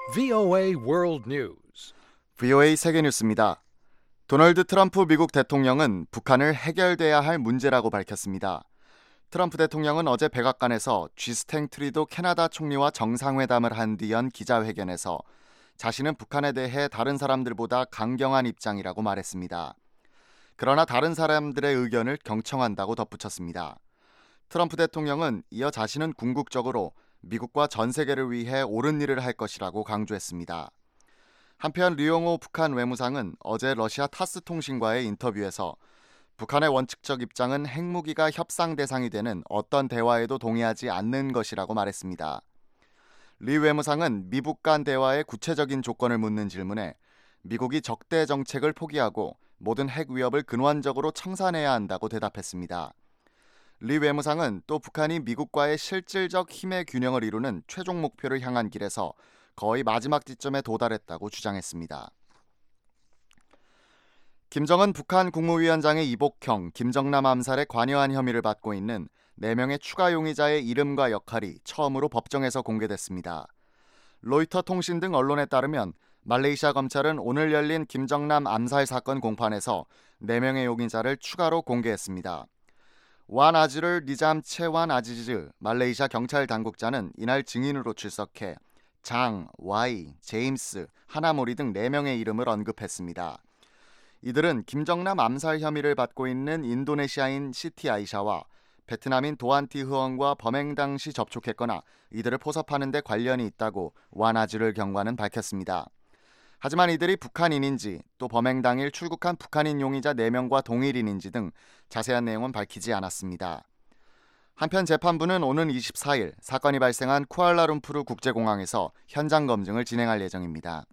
VOA World News. VOA 세계뉴스입니다. 도널드 트럼프 미국 대통령은 북한을 해결돼야 할 문제라고 밝혔습니다. 트럼프 대통령은 어제 백악관에서 쥐스탱 트리도 캐나다 총리와 정상회담을 한 뒤 연 기자회견에서 자신은 북한에 대해 다른 사람들보다 강경한 입장이라고 말했습니다. 그러나 다른 사람들의 의견을 경청한다고 덧붙였습니다. 트럼프 대통령은 이어 자신은 궁극적으로 미국과 전 세계를 위해 옳은 일을 할 것이라고 강조했습니다. 한편 류용호 북한 외무상은 어제 러시아 타스 통신과의 인터뷰에서 북한의 원칙적 입장은 핵무기가 협상 대상이 되는 어떤 대화에도 동의하지 않는 것이라고 말했습니다. 리 외무상은 미북 간 대화의 구체적인 조건을 묻는 질문에 미국이 적대 정책을 포기하고 모든 핵 위협을 근원적으로 청산해야 한다고 대답했습니다. 리 외무상은 또 북한이 미국과의 실질적 힘의 균형을 이루는 최종 목표를 향한 길에서 거의 마지막 지점에 도달했다고 주장했습니다. 김정은 북한 국무위원장의 이복형, 김정남 암살에 관여한 혐의를 받고 있는 4명의 추가 용의자의 이름과 역할이 처음으로 법정에서 공개됐습니다. 로이터 통신 등 언론에 따르면 말레이시아 검찰은 오늘 열린 김정남 암살 사건 공판에서 4명의 용의자를 추가로 공개했습니다. 완 아즈를 니잠 체완 아지즈 말레이시아 경찰 당국자는 이날 증인으로 출석해 장, 와이, 제임스, 하나모리 등 4명의 이름을 언급했습니다. 이들은 김정남 암살 혐의를 받고 있는 인도네시아인 시티 아이샤와 베트남인 도안티 흐엉과 범행 당시 접촉했거나 이들을 포섭하는 데 관련이 있다고 완 아즈를 경관은 밝혔습니다. 하지만 이들이 북한인인지 또 범행 당일 출국한 북한인 용의자 4명과 동일인인지 등 자세한 내용은 밝히지 않았습니다. 한편 재판부는 오는 24일 사건이 발생한 쿠알라룸푸르 국제공항에서 현장 검증을 진행할 예정입니다.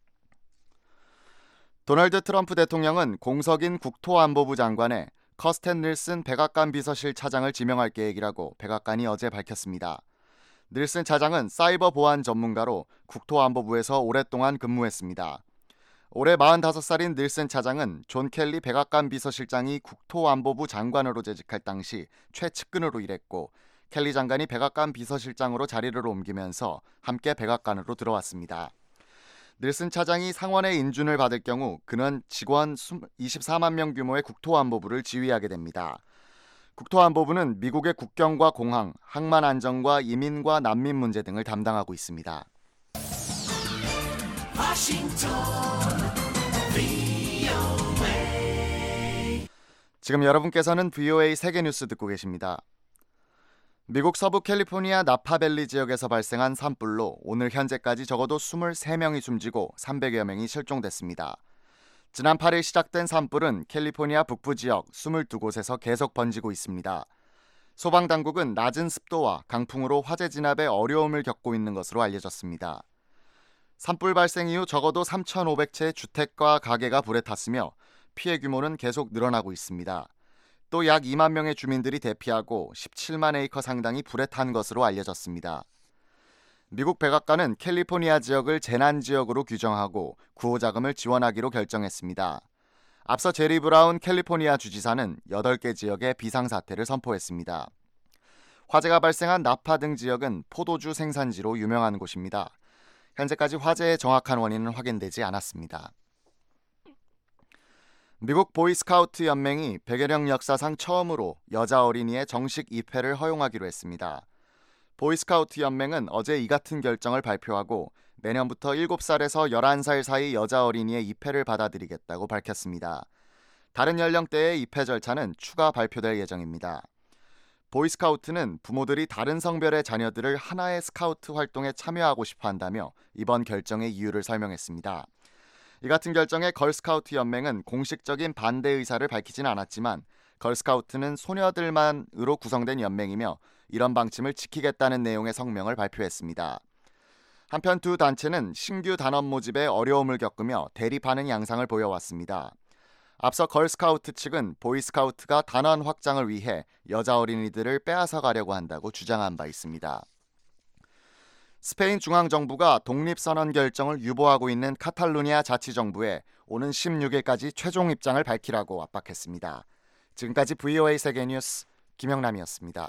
도널드 트럼프 대통령은 공석인 국토안보부 장관에 커스텐 닐슨 백악관 비서실 차장을 지명할 계획이라고 백악관이 어제 밝혔습니다. 닐슨 차장은 사이버 보안 전문가로 국토안보부에서 오랫동안 근무했습니다. 올해 45살인 닐슨 차장은 존 켈리 백악관 비서실장이 국토안보부 장관으로 재직할 당시 최측근으로 일했고 켈리 장관이 백악관 비서실장으로 자리를 옮기면서 함께 백악관으로 들어왔습니다. 닐슨 차장이 상원의 인준을 받을 경우 그는 직원 24만 명 규모의 국토안보부를 지휘하게 됩니다. 국토안보부는 미국의 국경과 공항, 항만 안전과 이민과 난민 문제 등을 담당하고 있습니다. 지금 여러분께서는 VOA 세계뉴스 듣고 계십니다. 미국 서부 캘리포니아 나파밸리 지역에서 발생한 산불로 오늘 현재까지 적어도 23명이 숨지고 300여 명이 실종됐습니다. 지난 8일 시작된 산불은 캘리포니아 북부 지역 22곳에서 계속 번지고 있습니다. 소방당국은 낮은 습도와 강풍으로 화재 진압에 어려움을 겪고 있는 것으로 알려졌습니다. 산불 발생 이후 적어도 3,500채의 주택과 가게가 불에 탔으며 피해 규모는 계속 늘어나고 있습니다. 또 약 2만 명의 주민들이 대피하고 17만 에이커 상당이 불에 탄 것으로 알려졌습니다. 미국 백악관은 캘리포니아 지역을 재난지역으로 규정하고 구호자금을 지원하기로 결정했습니다. 앞서 제리 브라운 캘리포니아 주지사는 8개 지역에 비상사태를 선포했습니다. 화재가 발생한 나파 등 지역은 포도주 생산지로 유명한 곳입니다. 현재까지 화재의 정확한 원인은 확인되지 않았습니다. 미국 보이스카우트 연맹이 백여령 역사상 처음으로 여자 어린이의 정식 입회를 허용하기로 했습니다. 보이스카우트 연맹은 어제 이 같은 결정을 발표하고 내년부터 7살에서 11살 사이 여자 어린이의 입회를 받아들이겠다고 밝혔습니다. 다른 연령대의 입회 절차는 추가 발표될 예정입니다. 보이스카우트는 부모들이 다른 성별의 자녀들을 하나의 스카우트 활동에 참여하고 싶어 한다며 이번 결정의 이유를 설명했습니다. 이 같은 결정에 걸스카우트 연맹은 공식적인 반대 의사를 밝히진 않았지만 걸스카우트는 소녀들만으로 구성된 연맹이며 이런 방침을 지키겠다는 내용의 성명을 발표했습니다. 한편 두 단체는 신규 단원 모집에 어려움을 겪으며 대립하는 양상을 보여왔습니다. 앞서 걸스카우트 측은 보이스카우트가 단원 확장을 위해 여자 어린이들을 빼앗아 가려고 한다고 주장한 바 있습니다. 스페인 중앙정부가 독립선언 결정을 유보하고 있는 카탈루니아 자치정부에 오는 16일까지 최종 입장을 밝히라고 압박했습니다. 지금까지 VOA 세계뉴스 김영남이었습니다.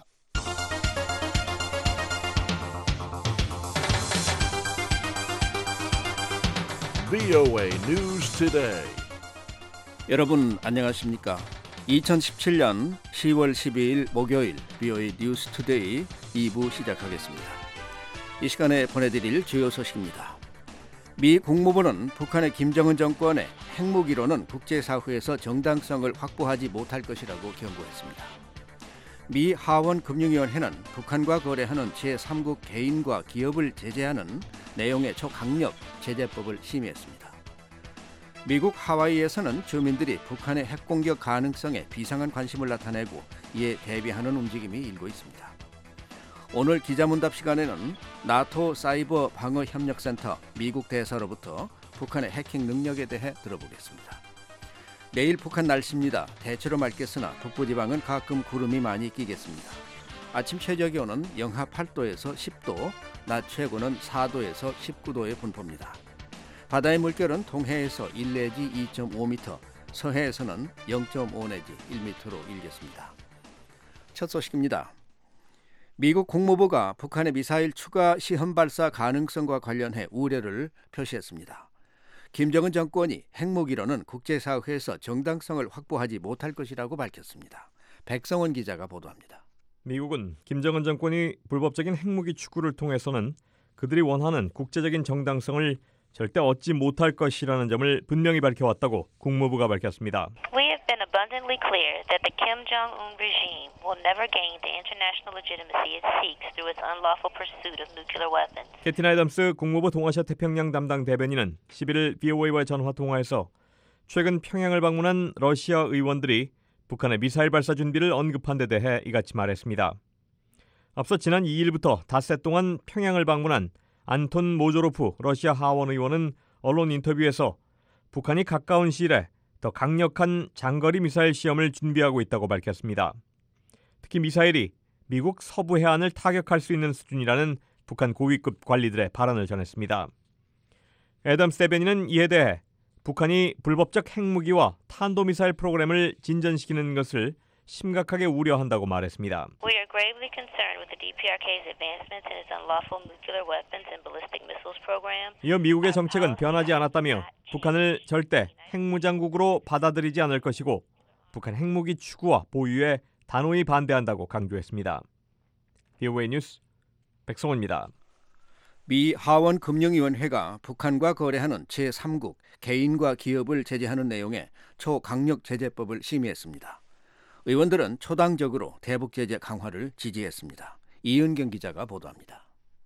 VOA News Today. 여러분 안녕하십니까? 2017년 10월 12일 목요일 VOA 뉴스 투데이 2부 시작하겠습니다. 이 시간에 보내드릴 주요 소식입니다. 미 국무부는 북한의 김정은 정권의 핵무기로는 국제사회에서 정당성을 확보하지 못할 것이라고 경고했습니다. 미 하원금융위원회는 북한과 거래하는 제3국 개인과 기업을 제재하는 내용의 초강력 제재법을 심의했습니다. 미국 하와이에서는 주민들이 북한의 핵공격 가능성에 비상한 관심을 나타내고 이에 대비하는 움직임이 일고 있습니다. 오늘 기자문답 시간에는 나토 사이버 방어협력센터 미국 대사로부터 북한의 해킹 능력에 대해 들어보겠습니다. 내일 북한 날씨입니다. 대체로 맑겠으나 북부지방은 가끔 구름이 많이 끼겠습니다. 아침 최저기온은 영하 8도에서 10도, 낮 최고는 4도에서 19도의 분포입니다. 바다의 물결은 동해에서 1 내지 2.5m, 서해에서는 0.5 내지 1m로 일겠습니다. 첫 소식입니다. 미국 국무부가 북한의 미사일 추가 시험 발사 가능성과 관련해 우려를 표시했습니다. 김정은 정권이 핵무기로는 국제사회에서 정당성을 확보하지 못할 것이라고 밝혔습니다. 백성원 기자가 보도합니다. 미국은 김정은 정권이 불법적인 핵무기 추구를 통해서는 그들이 원하는 국제적인 정당성을 절대 얻지 못할 것이라는 점을 분명히 밝혀왔다고 국무부가 밝혔습니다. We have been abundantly clear that the Kim Jong-un regime will never gain the international legitimacy it seeks through its unlawful pursuit of nuclear weapons. 캐티나 애덤스 국무부 동아시아 태평양 담당 대변인은 11일 VOA와 전화 통화에서 최근 평양을 방문한 러시아 의원들이 북한의 미사일 발사 준비를 언급한 데 대해 이같이 말했습니다. 앞서 지난 2일부터 닷새 동안 평양을 방문한 안톤 모조로프 러시아 하원 의원은 언론 인터뷰에서 북한이 가까운 시일에 더 강력한 장거리 미사일 시험을 준비하고 있다고 밝혔습니다. 특히 미사일이 미국 서부 해안을 타격할 수 있는 수준이라는 북한 고위급 관리들의 발언을 전했습니다. 애덤스 대변인은 이에 대해 북한이 불법적 핵무기와 탄도미사일 프로그램을 진전시키는 것을 심각하게 우려한다고 말했습니다. We are gravely concerned with the DPRK's advancements in its unlawful nuclear weapons and ballistic missiles program. 이어 미국의 정책은 변하지 않았다며 북한을 절대 핵무장국으로 받아들이지 않을 것이고 북한 핵무기 추구와 보유에 단호히 반대한다고 강조했습니다. VOA 뉴스 백성원입니다. 미 하원금융위원회가 북한과 거래하는 제3국 개인과 기업을 제재하는 내용의 초강력 제재법을 심의했습니다. 의원들은 초당적으로 대북 제재 강화를 지지했습니다. 이은경 기자가 보도합니다.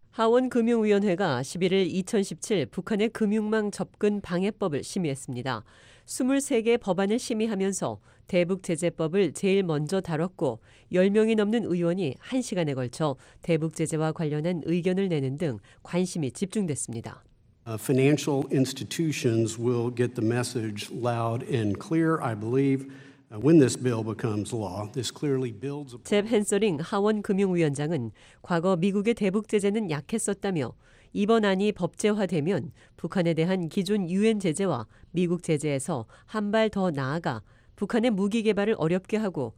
하원금융위원회가 11일 2017 북한의 금융망 접근 방해법을 심의했습니다. 23개의 법안을 심의하면서 대북 제재법을 제일 먼저 다뤘고 10명이 넘는 의원이 1시간에 걸쳐 대북 제재와 관련한 의견을 내는 등 관심이 집중됐습니다. Financial institutions will get the message loud and clear, I believe. When this bill becomes law, this clearly builds upon... 잽 헨서링 하원금융위원장은 과거 미국의 대북 제재는 약했었다며 이번 안이 법제화되면 북한에 대한 기존 유엔 제재와 미국 제재에서 한 발 더 나아가 북한의 무기 개발을 어렵게 하고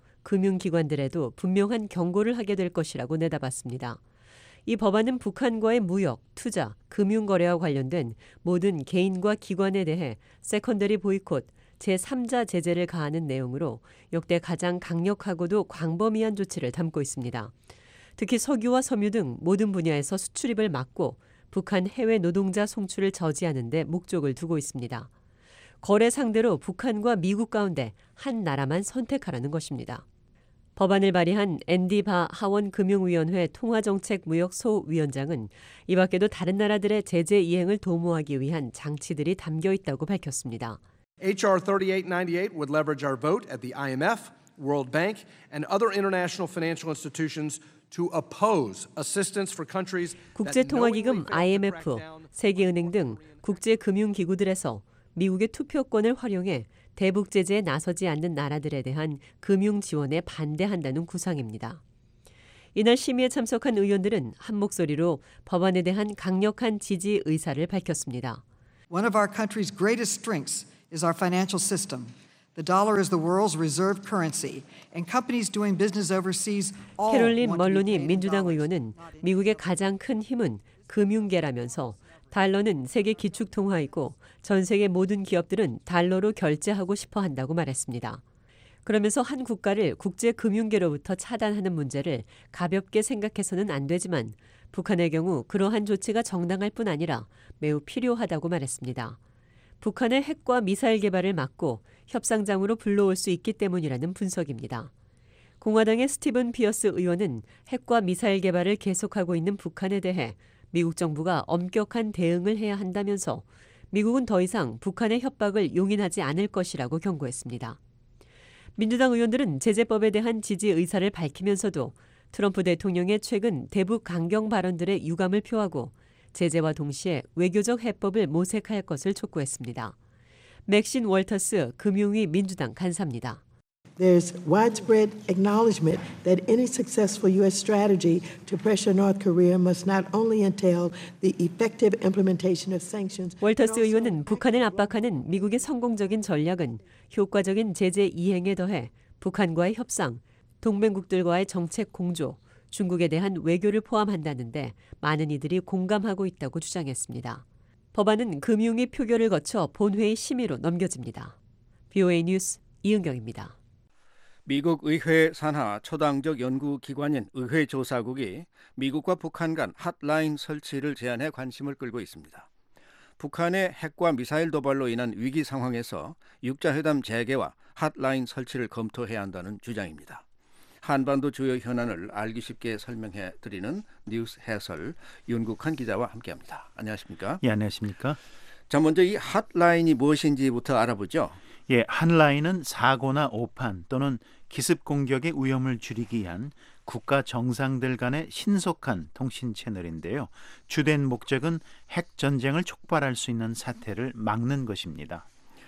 금융기관들에도 분명한 경고를 하게 될 것이라고 내다봤습니다. 이 법안은 북한과의 무역, 투자, 금융거래와 관련된 모든 개인과 기관에 대해 세컨더리 보이콧, 제3자 제재를 가하는 내용으로 역대 가장 강력하고도 광범위한 조치를 담고 있습니다. 특히 석유와 섬유 등 모든 분야에서 수출입을 막고 북한 해외 노동자 송출을 저지하는 데 목적을 두고 있습니다. 거래 상대로 북한과 미국 가운데 한 나라만 선택하라는 것입니다. 법안을 발의한 앤디 바 하원금융위원회 통화정책무역 소위원장은 이 밖에도 다른 나라들의 제재 이행을 도모하기 위한 장치들이 담겨 있다고 밝혔습니다. HR 3898 would leverage our vote at the IMF, World Bank, and other international financial institutions to oppose assistance for countries 국제통화기금 IMF, 세계은행 등 국제금융기구들에서 미국의 투표권을 활용해 대북 제재에 나서지 않는 나라들에 대한 금융 지원에 반대한다는 구상입니다. 이날 심의에 참석한 의원들은 한 목소리로 법안에 대한 강력한 지지 의사를 밝혔습니다. One of our country's greatest strengths is our financial system. The dollar is the world's reserve currency, and companies doing business overseas all 캐롤린 want to be 멀로니 paid in 민주당 dollars. 의원은 미국의 가장 큰 힘은 금융계라면서 달러는 세계 기축 통화이고 전 세계 모든 기업들은 달러로 결제하고 싶어 한다고 말했습니다. 그러면서 한 국가를 국제 금융계로부터 차단하는 문제를 가볍게 생각해서는 안 되지만 북한의 경우 그러한 조치가 정당할 뿐 아니라 매우 필요하다고 말했습니다. 북한의 핵과 미사일 개발을 막고 협상장으로 불러올 수 있기 때문이라는 분석입니다. 공화당의 스티븐 피어스 의원은 핵과 미사일 개발을 계속하고 있는 북한에 대해 미국 정부가 엄격한 대응을 해야 한다면서 미국은 더 이상 북한의 협박을 용인하지 않을 것이라고 경고했습니다. 민주당 의원들은 제재법에 대한 지지 의사를 밝히면서도 트럼프 대통령의 최근 대북 강경 발언들에 유감을 표하고 제재와 동시에 외교적 해법을 모색할 것을 촉구했습니다. 맥신 월터스 금융위 민주당 간사입니다. There's widespread acknowledgement that any successful U.S. strategy to pressure North Korea must not only entail the effective implementation of sanctions. 월터스 의원은 북한을 압박하는 미국의 성공적인 전략은 효과적인 제재 이행에 더해 북한과의 협상, 동맹국들과의 정책 공조, 중국에 대한 외교를 포함한다는데 많은 이들이 공감하고 있다고 주장했습니다. 법안은 금융위 표결을 거쳐 본회의 심의로 넘겨집니다. BOA 뉴스 이은경입니다. 미국 의회 산하 초당적 연구기관인 의회조사국이 미국과 북한 간 핫라인 설치를 제안해 관심을 끌고 있습니다. 북한의 핵과 미사일 도발로 인한 위기 상황에서 육자회담 재개와 핫라인 설치를 검토해야 한다는 주장입니다. 한반도 주요 현안을 알기 쉽게 설명해 드리는 뉴스 해설 윤국한 기자와 함께합니다. 안녕하십니까? 예, 안녕하십니까? 자, 먼저 이 핫라인이 무엇인지부터 알아보죠. 예, 핫라인은 사고나 오판 또는 기습 공격의 위험을 줄이기 위한 국가 정상들 간의 신속한 통신 채널인데요. 주된 목적은 핵 전쟁을 촉발할 수 있는 사태를 막는 것입니다.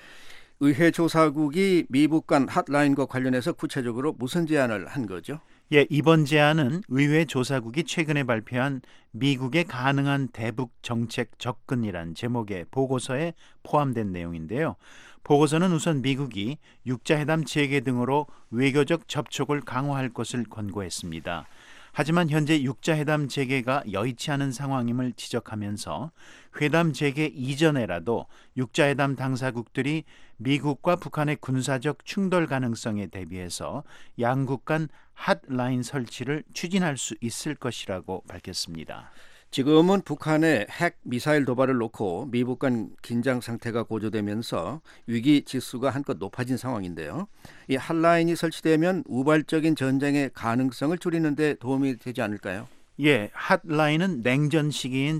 의회 조사국이 미국 간 핫라인과 관련해서 구체적으로 무슨 제안을 한 거죠? 예, 이번 제안은 의회 조사국이 최근에 발표한 미국의 가능한 대북 정책 접근이란 제목의 보고서에 포함된 내용인데요. 보고서는 우선 미국이 육자회담 재개 등으로 외교적 접촉을 강화할 것을 권고했습니다. 하지만 현재 육자회담 재개가 여의치 않은 상황임을 지적하면서 회담 재개 이전에라도 육자회담 당사국들이 미국과 북한의 군사적 충돌 가능성에 대비해서 양국 간 핫라인 설치를 추진할 수 있을 것이라고 밝혔습니다. 지금은 북한의 핵 미사일 도발을 놓고 미국 간 긴장 상태가 고조되면서 위기 지수가 한껏 높아진 상황인데요. 이 핫라인이 설치되면 우발적인 전쟁의 가능성을 줄이는 데 도움이 되지 않을까요? 예, 핫라인은 냉전 시기인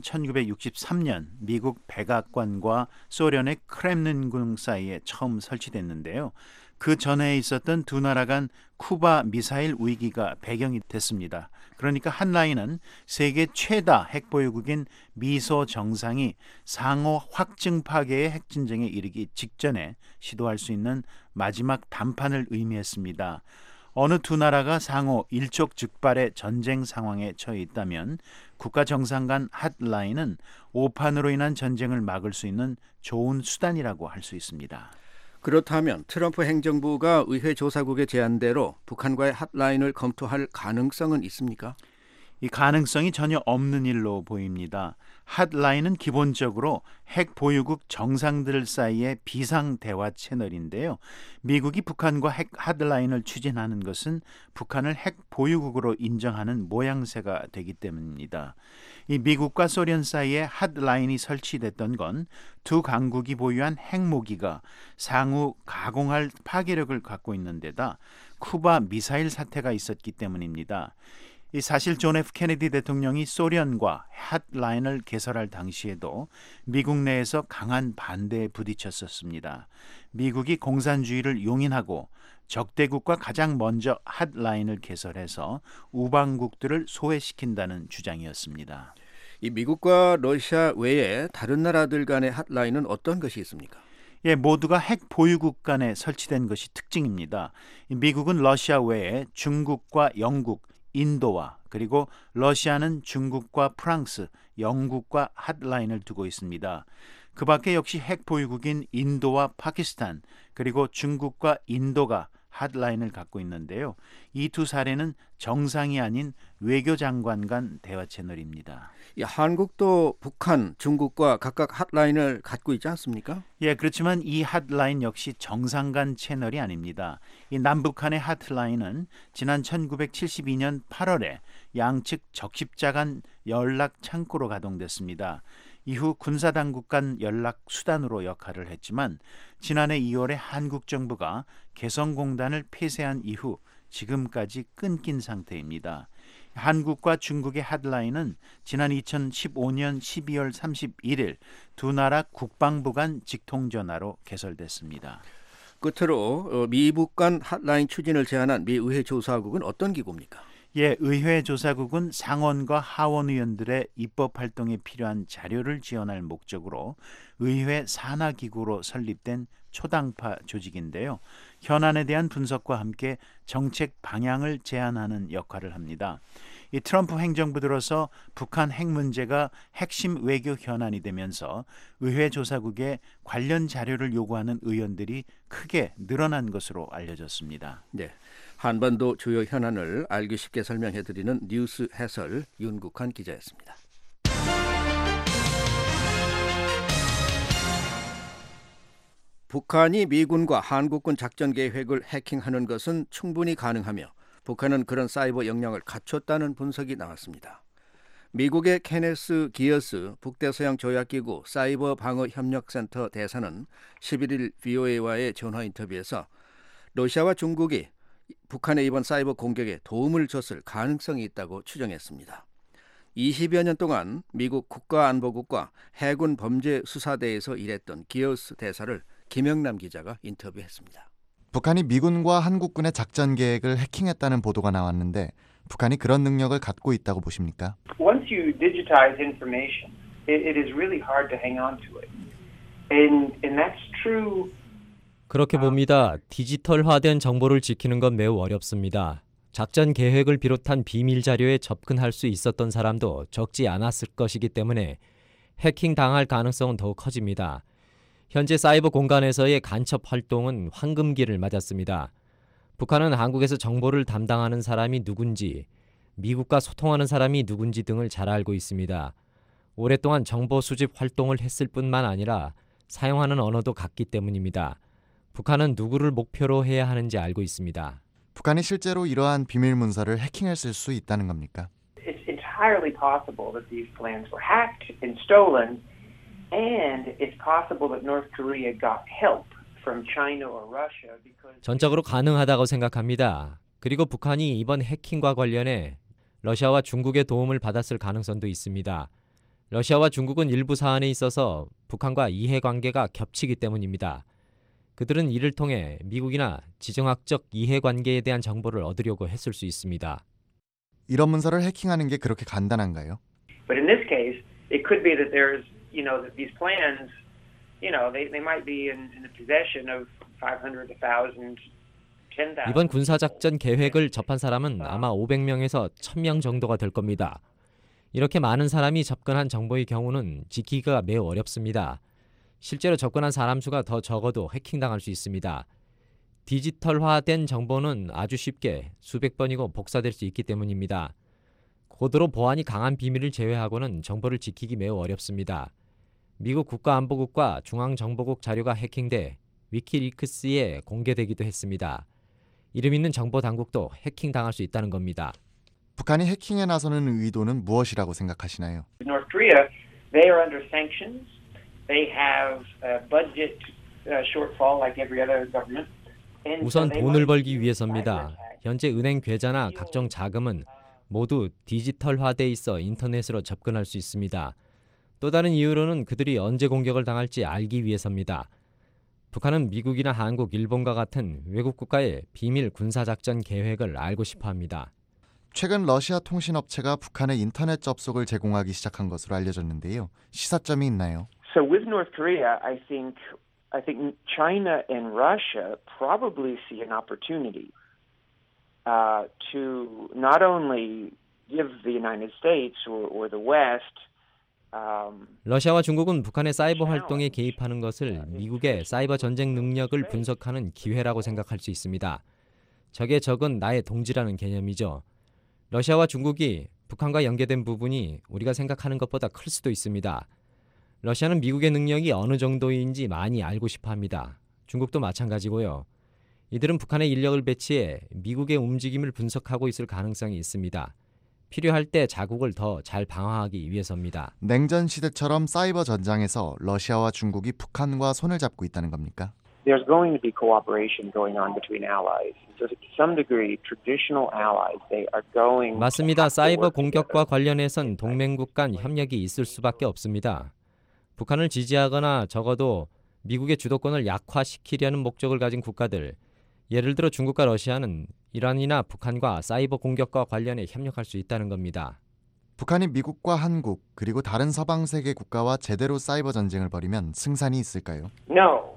1963년 미국 백악관과 소련의 크렘린궁 사이에 처음 설치됐는데요. 그 전에 있었던 두 나라 간 쿠바 미사일 위기가 배경이 됐습니다. 그러니까 핫라인은 세계 최다 핵보유국인 미소 정상이 상호 확증 파괴의 핵전쟁에 이르기 직전에 시도할 수 있는 마지막 단판을 의미했습니다. 어느 두 나라가 상호 일촉즉발의 전쟁 상황에 처해 있다면 국가 정상 간 핫라인은 오판으로 인한 전쟁을 막을 수 있는 좋은 수단이라고 할 수 있습니다. 그렇다면 트럼프 행정부가 의회 조사국의 제안대로 북한과의 핫라인을 검토할 가능성은 있습니까? 이 가능성이 전혀 없는 일로 보입니다. 핫라인은 기본적으로 핵 보유국 정상들 사이의 비상 대화 채널인데요. 미국이 북한과 핵 핫라인을 추진하는 것은 북한을 핵 보유국으로 인정하는 모양새가 되기 때문입니다. 이 미국과 소련 사이에 핫라인이 설치됐던 건 두 강국이 보유한 핵무기가 상호 가공할 파괴력을 갖고 있는 데다 쿠바 미사일 사태가 있었기 때문입니다. 이 사실 존 F 케네디 대통령이 소련과 핫라인을 개설할 당시에도 미국 내에서 강한 반대에 부딪혔었습니다. 미국이 공산주의를 용인하고 적대국과 가장 먼저 핫라인을 개설해서 우방국들을 소외시킨다는 주장이었습니다. 이 미국과 러시아 외에 다른 나라들 간의 핫라인은 어떤 것이 있습니까? 예, 모두가 핵 보유국 간에 설치된 것이 특징입니다. 미국은 러시아 외에 중국과 영국, 인도와 그리고 러시아는 중국과 프랑스, 영국과 핫라인을 두고 있습니다. 그 밖에 역시 핵 보유국인 인도와 파키스탄 그리고 중국과 인도가 핫라인을 갖고 있는데요. 이 두 사례는 정상이 아닌 외교장관 간 대화 채널입니다. 한국도 북한, 중국과 각각 핫라인을 갖고 있지 않습니까? 예, 그렇지만 이 핫라인 역시 정상 간 채널이 아닙니다. 이 남북한의 핫라인은 지난 1972년 8월에 양측 적십자 간 연락 창구로 가동됐습니다. 이후 군사당국 간 연락 수단으로 역할을 했지만 지난해 2월에 한국 정부가 개성공단을 폐쇄한 이후 지금까지 끊긴 상태입니다. 한국과 중국의 핫라인은 지난 2015년 12월 31일 두 나라 국방부 간 직통전화로 개설됐습니다. 끝으로 미북 간 핫라인 추진을 제안한 미 의회 조사국은 어떤 기구입니까? 예, 의회 조사국은 상원과 하원 의원들의 입법 활동에 필요한 자료를 지원할 목적으로 의회 산하기구로 설립된 초당파 조직인데요. 현안에 대한 분석과 함께 정책 방향을 제안하는 역할을 합니다. 이 트럼프 행정부 들어서 북한 핵 문제가 핵심 외교 현안이 되면서 의회 조사국에 관련 자료를 요구하는 의원들이 크게 늘어난 것으로 알려졌습니다. 네, 한반도 주요 현안을 알기 쉽게 설명해드리는 뉴스 해설 윤국환 기자였습니다. 북한이 미군과 한국군 작전 계획을 해킹하는 것은 충분히 가능하며 북한은 그런 사이버 역량을 갖췄다는 분석이 나왔습니다. 미국의 케네스 기어스 북대서양 조약기구 사이버 방어 협력센터 대사는 11일 VOA와의 전화 인터뷰에서 러시아와 중국이 북한의 이번 사이버 공격에 도움을 줬을 가능성이 있다고 추정했습니다. 20여 년 동안 미국 국가안보국과 해군 범죄수사대에서 일했던 기어스 대사를 김영남 기자가 인터뷰했습니다. 북한이 미군과 한국군의 작전 계획을 해킹했다는 보도가 나왔는데 북한이 그런 능력을 갖고 있다고 보십니까? Once you digitize information, it is really hard to hang on to it. And that's true. 그렇게 봅니다. 디지털화된 정보를 지키는 건 매우 어렵습니다. 작전 계획을 비롯한 비밀 자료에 접근할 수 있었던 사람도 적지 않았을 것이기 때문에 해킹 당할 가능성은 더욱 커집니다. 현재 사이버 공간에서의 간첩 활동은 황금기를 맞았습니다. 북한은 한국에서 정보를 담당하는 사람이 누군지, 미국과 소통하는 사람이 누군지 등을 잘 알고 있습니다. 오랫동안 정보 수집 활동을 했을 뿐만 아니라 사용하는 언어도 같기 때문입니다. 북한은 누구를 목표로 해야 하는지 알고 있습니다. 북한이 실제로 이러한 비밀 문서를 해킹했을 수 있다는 겁니까? It's entirely possible that these plans were hacked and stolen, and it's possible that North Korea got help from China or Russia because 전적으로 가능하다고 생각합니다. 그리고 북한이 이번 해킹과 관련해 러시아와 중국의 도움을 받았을 가능성도 있습니다. 러시아와 중국은 일부 사안에 있어서 북한과 이해관계가 겹치기 때문입니다. 그들은 이를 통해 미국이나 지정학적 이해관계에 대한 정보를 얻으려고 했을 수 있습니다. 이런 문서를 해킹하는 게 그렇게 간단한가요? But in this case, it could be that there's, that these plans, they might be in the possession of 500, 1,000, 10,000. 이번 군사작전 계획을 접한 사람은 아마 500명에서 1,000명 정도가 될 겁니다. 이렇게 많은 사람이 접근한 정보의 경우는 지키기가 매우 어렵습니다. 실제로 접근한 사람 수가 더 적어도 해킹당할 수 있습니다. 디지털화된 정보는 아주 쉽게 수백 번이고 복사될 수 있기 때문입니다. 고도로 보안이 강한 비밀을 제외하고는 정보를 지키기 매우 어렵습니다. 미국 국가안보국과 중앙정보국 자료가 해킹돼 위키리크스에 공개되기도 했습니다. 이름 있는 정보 당국도 해킹당할 수 있다는 겁니다. 북한이 해킹에 나서는 의도는 무엇이라고 생각하시나요? North Korea, they are under sanctions. They have a budget shortfall like every other government. 우선 돈을 벌기 위해서입니다. 현재 은행 계좌나 각종 자금은 모두 디지털화돼 있어 인터넷으로 접근할 수 있습니다. 또 다른 이유로는 그들이 언제 공격을 당할지 알기 위해서입니다. 북한은 미국이나 한국, 일본과 같은 외국 국가의 비밀 군사작전 계획을 알고 싶어합니다. 최근 러시아 통신업체가 북한의 인터넷 접속을 제공하기 시작한 것으로 알려졌는데요. 시사점이 있나요? So with North Korea, I think China and Russia probably see an opportunity to not only give the United States or the West. 러시아와 중국은 북한의 사이버 활동에 개입하는 것을 미국의 사이버 전쟁 능력을 분석하는 기회라고 생각할 수 있습니다. 적의 적은 나의 동지라는 개념이죠. 러시아와 중국이 북한과 연계된 부분이 우리가 생각하는 것보다 클 수도 있습니다. 러시아는 미국의 능력이 어느 정도인지 많이 알고 싶어 합니다. 중국도 마찬가지고요. 이들은 북한의 인력을 배치해 미국의 움직임을 분석하고 있을 가능성이 있습니다. 필요할 때 자국을 더 잘 방어하기 위해서입니다. 냉전 시대처럼 사이버 전장에서 러시아와 중국이 북한과 손을 잡고 있다는 겁니까? There's going to be cooperation going on between allies. So to some degree, traditional allies, they are going. 맞습니다. 사이버 공격과 관련해선 동맹국 간 협력이 있을 수밖에 없습니다. 북한을 지지하거나 적어도 미국의 주도권을 약화시키려는 목적을 가진 국가들, 예를 들어 중국과 러시아는 이란이나 북한과 사이버 공격과 관련해 협력할 수 있다는 겁니다. 북한이 미국과 한국 그리고 다른 서방 세계 국가와 제대로 사이버 전쟁을 벌이면 승산이 있을까요? No.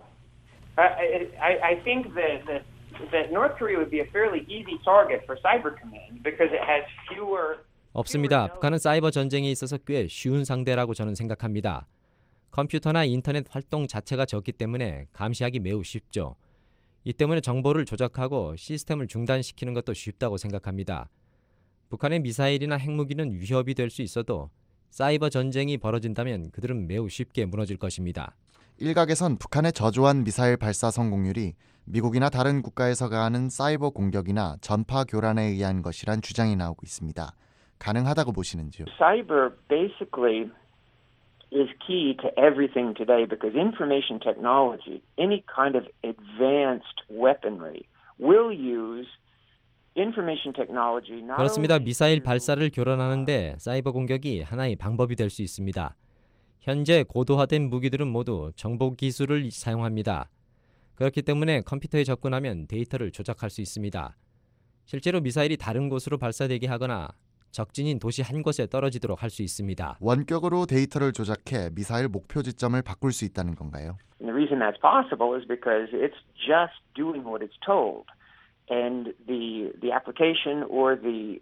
I think that North Korea would be a fairly easy target for cyber command because it has fewer. 없습니다. 북한은 사이버 전쟁에 있어서 꽤 쉬운 상대라고 저는 생각합니다. 컴퓨터나 인터넷 활동 자체가 적기 때문에 감시하기 매우 쉽죠. 이 때문에 정보를 조작하고 시스템을 중단시키는 것도 쉽다고 생각합니다. 북한의 미사일이나 핵무기는 위협이 될 수 있어도 사이버 전쟁이 벌어진다면 그들은 매우 쉽게 무너질 것입니다. 일각에선 북한의 저조한 미사일 발사 성공률이 미국이나 다른 국가에서 가하는 사이버 공격이나 전파 교란에 의한 것이란 주장이 나오고 있습니다. 가능하다고 보시는지요? Cyber basically is key to everything today because information technology, any kind of advanced weaponry, will use information technology. 그렇습니다. 미사일 발사를 교란하는데 사이버 공격이 하나의 방법이 될 수 있습니다. 현재 고도화된 무기들은 모두 정보 기술을 사용합니다. 그렇기 때문에 컴퓨터에 접근하면 데이터를 조작할 수 있습니다. 실제로 미사일이 다른 곳으로 발사되게 하거나 적진인 도시 한 곳에 떨어지도록 할 수 있습니다. 원격으로 데이터를 조작해 미사일 목표 지점을 바꿀 수 있다는 건가요? And the reason that's possible is because it's just doing what it's told, and the application or the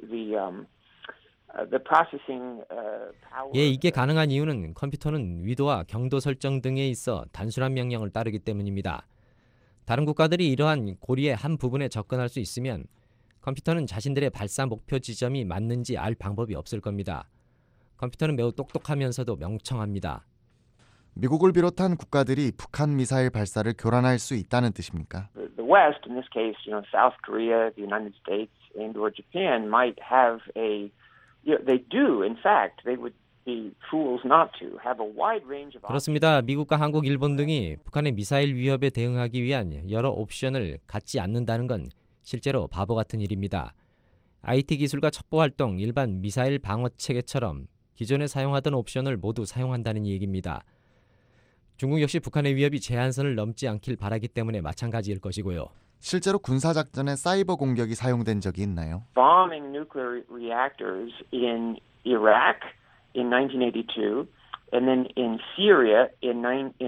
processing power. 예, 이게 가능한 이유는 컴퓨터는 위도와 경도 설정 등에 있어 단순한 명령을 따르기 때문입니다. 다른 국가들이 이러한 고리의 한 부분에 접근할 수 있으면 컴퓨터는 자신들의 발사 목표 지점이 맞는지 알 방법이 없을 겁니다. 컴퓨터는 매우 똑똑하면서도 명청합니다. 미국을 비롯한 국가들이 북한 미사일 발사를 교란할 수 있다는 뜻입니까? The West, in this case, South Korea, the United States, and/or Japan might have they do. In fact, they would be fools not to have a wide range of. 그렇습니다. 미국과 한국, 일본 등이 북한의 미사일 위협에 대응하기 위한 여러 옵션을 갖지 않는다는 건 실제로 바보 같은 일입니다. IT 기술과 첩보활동, 일반 미사일 방어 체계처럼 기존에 사용하던 옵션을 모두 사용한다는 얘기입니다. 중국 역시 북한의 위협이 제한선을 넘지 않길 바라기 때문에 마찬가지일 것이고요. 실제로 군사작전에 사이버 공격이 사용된 적이 있나요? Bombing nuclear reactors in Iraq in 1982 and then in Syria in